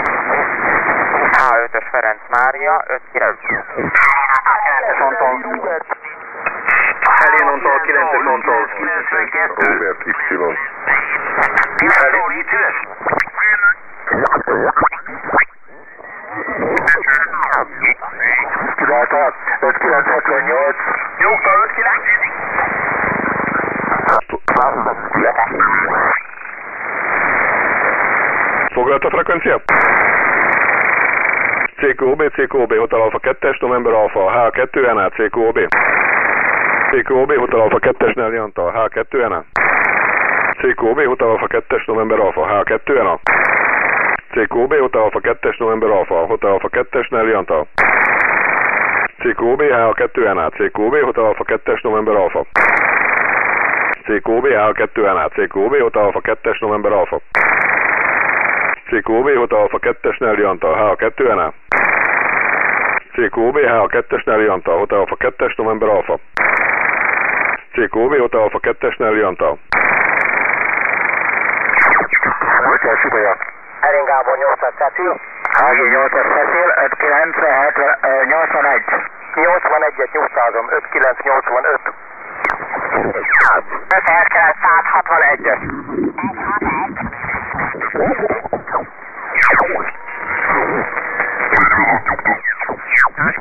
Speaker 5: H5-ös Ferenc Mária, 59. Helen Antal 9-es Antal. 92.
Speaker 7: Robert Y.
Speaker 5: Helen Ítéles.
Speaker 7: Kiváltál, 5978.
Speaker 5: Nyugta 59.
Speaker 3: Foglalt a frekvencia? CQOB, Hotel Alpha 2-es, November Alpha, H2NA, CQOB. CQOB, Hotel Alpha 2-es, Nelly Antal, H2NA. CQOB, Hotel Alpha 2-es, November Alpha, H2NA. CQOB, Hotel Alpha 2-es, November Alpha, Hotel Alpha 2-es, Nelly Antal. CQOB, H2NA, CQOB, Hotel Alpha 2-es, November Alpha. CQOB, H2NA, CQOB, Hotel Alpha 2-es, November Alpha. CQOB, Hotel Alpha 2-es, Nelly Antal, H2NA. CQOB, H2-es, Nelly Antal, Hotel Alpha 2-es, November Alpha. CQOB, Hotel Alpha 2-es, Nelly Antal.
Speaker 5: Helen Gábor 802.
Speaker 7: HG 8-as beszél, 5981.
Speaker 5: 81-et nyugtázom, 5985. 5961-es.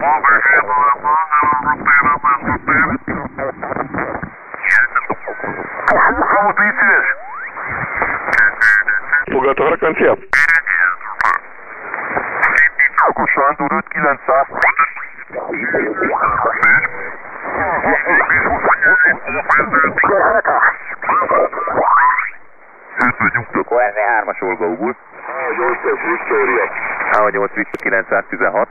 Speaker 7: Hamut, légy szíves!
Speaker 3: Foglalt a frekvencia?
Speaker 7: Akkor Sándor 5900. Nyugtok.
Speaker 5: ORV 3-as Olga Ugul.
Speaker 7: A8-as Victoria.
Speaker 5: A8 Victor 916.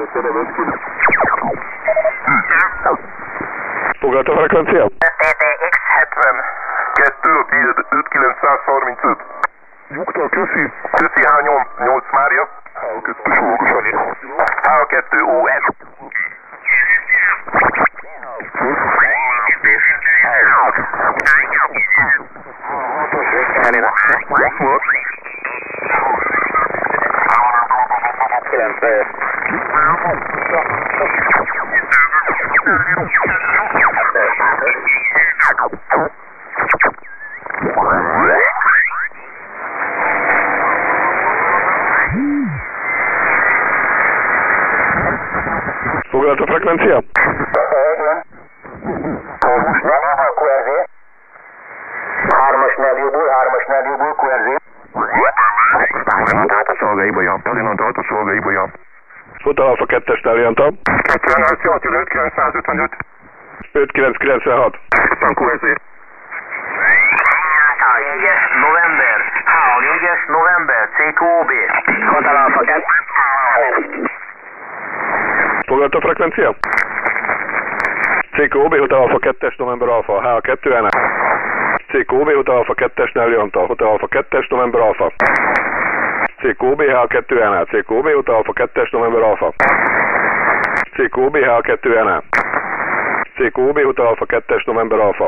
Speaker 3: Foglalt a frekvencia?
Speaker 6: TTX 70.
Speaker 7: 2 a 5935. Nyugta, köszi. Köszi H8 Mária. H2 Olga Sanyi. H2 OS.
Speaker 5: Elina.
Speaker 3: Foglalt a frekvencia?
Speaker 5: QRZ. 3-as Nerjúból, QRZ.
Speaker 7: Hát a szolgaiba jön. Talinant a szolgaiba jön.
Speaker 3: Hotel Alfa 2-es Talianta.
Speaker 7: 285
Speaker 3: 5996.
Speaker 7: Aztán QRZ.
Speaker 2: H4-es november. H4-es november. CQOB.
Speaker 5: Hotel Alfa 2.
Speaker 3: Foglalt a frekvencia? CQOB Hotel Alfa 2-es November Alfa. H2 NA. CQOB Hotel Alfa 2-es Talianta. Hotel Alfa 2-es November Alfa. CQOB H2 NA. CQOB Hotel Alfa 2-es November Alfa. CQOB H2 NA. CQOB Hotel Alfa 2-es November Alfa.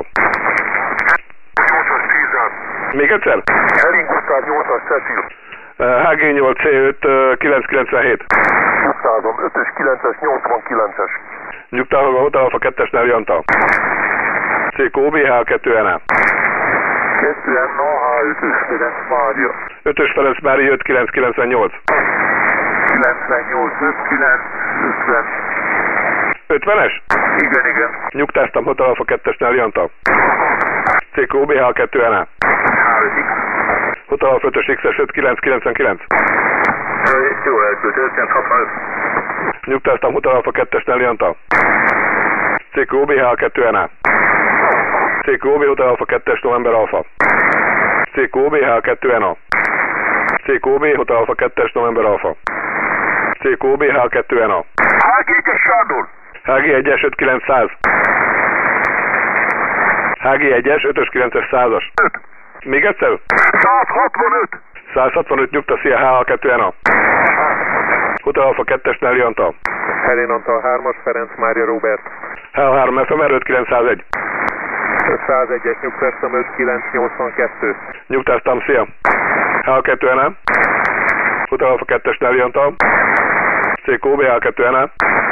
Speaker 7: 8-as 10-en.
Speaker 3: Még egyszer?
Speaker 7: Elling Gusztáv 8-as Cecil.
Speaker 3: HG8 C5 997.
Speaker 7: Nyugtázom 5-ös 9-es 89-es.
Speaker 3: Nyugtázom a Hotel Alfa 2-es Talianta. CQOB H2 NA.
Speaker 7: 2-en H5-ös Ferenc Mária.
Speaker 3: 5-ös Ferenc Mária 5998.
Speaker 7: 98, 59, 50.
Speaker 3: 50-es?
Speaker 7: Igen.
Speaker 3: Nyugtáztam Hotel Alfa 2-es Talianta. CQOB H2 NA.
Speaker 7: H5-ig.
Speaker 3: Hotel Alfa 5-ös XS 5999.
Speaker 7: Jó, elküld, 565.
Speaker 3: Nyugtáztam Hotel Alfa 2-es Talianta. CQOB H2 NA. CQOB Hotel Alfa 2-es November Alfa. CQOB H2 NA. CQOB Hotel Alfa 2-es November Alfa. CQOB H2 NA.
Speaker 7: HG1-es Sándor.
Speaker 3: HG1-es 5900. HG1-es 5-ös 9-es 100-as.
Speaker 7: 5.
Speaker 3: Még egyszer?
Speaker 7: 165.
Speaker 3: 165 nyugta, szia HH2 NA. Hotel Alfa 2-es Talianta.
Speaker 7: Helén Antal 3-as Ferenc Mária Robert.
Speaker 3: H3 FMR 5901.
Speaker 7: 501-es nyugtáztam 5982.
Speaker 3: Nyugtáztam, szia. H2 NA. Hotel Alfa 2-es Talianta. CQOB H2 NA.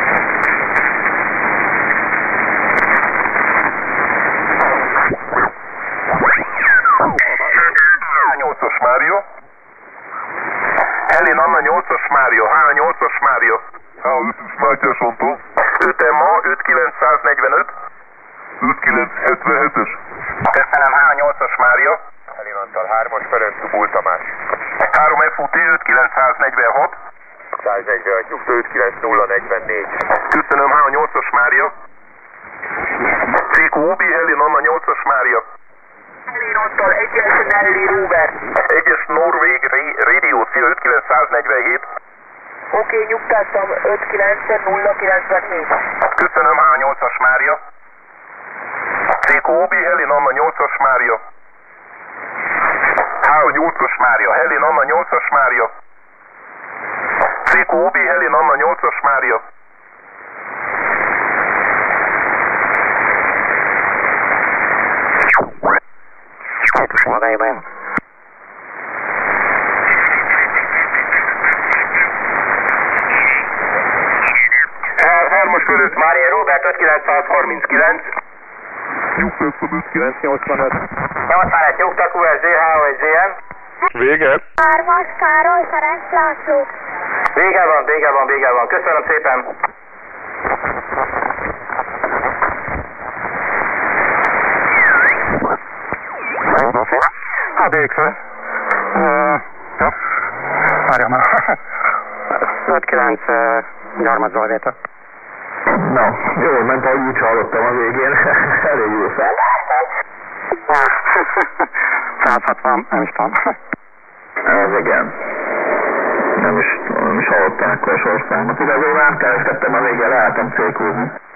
Speaker 7: H8-as Mária. Helén Anna 8-as Mária. H8-as Mária. H5-ös Mátyás Antal. 5MA 5945. 5977-ös.
Speaker 5: Köszönöm, H8-as Mária.
Speaker 7: Helén Antal 3-as Ferenc Dubul Tamás. 3FUT 5946. 146 nyugta 59044. Köszönöm, H8-as Mária. CQOB Helén Anna 8-as Mária.
Speaker 6: Helén Antal 1-es Nelly Robert.
Speaker 7: 1-es Norvég Radio, szia 5947.
Speaker 6: Oké, nyugtáztam 59094.
Speaker 7: Köszönöm, H8-as Mária. CQOB Helén Anna 8-as Mária. H8-as Mária, Helén Anna 8-as Mária. CQOB Helén Anna 8-as Mária.
Speaker 5: Magájában.
Speaker 7: Hármas körött
Speaker 5: Mária Robert 5939.
Speaker 7: Nyugtáztam 5985.
Speaker 5: 81 nyugta QSZ, H1ZN.
Speaker 3: Vége?
Speaker 8: 3-as Károly Ferenc László.
Speaker 5: Vége van. Köszönöm szépen.
Speaker 7: A DX. Jó. Várja már. 5-9 Gyarmat Zolvéta.
Speaker 2: Na, jól ment, ahogy úgy hallottam a végén. Elég jó fel.
Speaker 7: 160, nem is tudom.
Speaker 2: Ez igen. Nem is hallottam ekkor a sorszámot. Igazából nem kereskedtem a végén, leálltam célkúzni.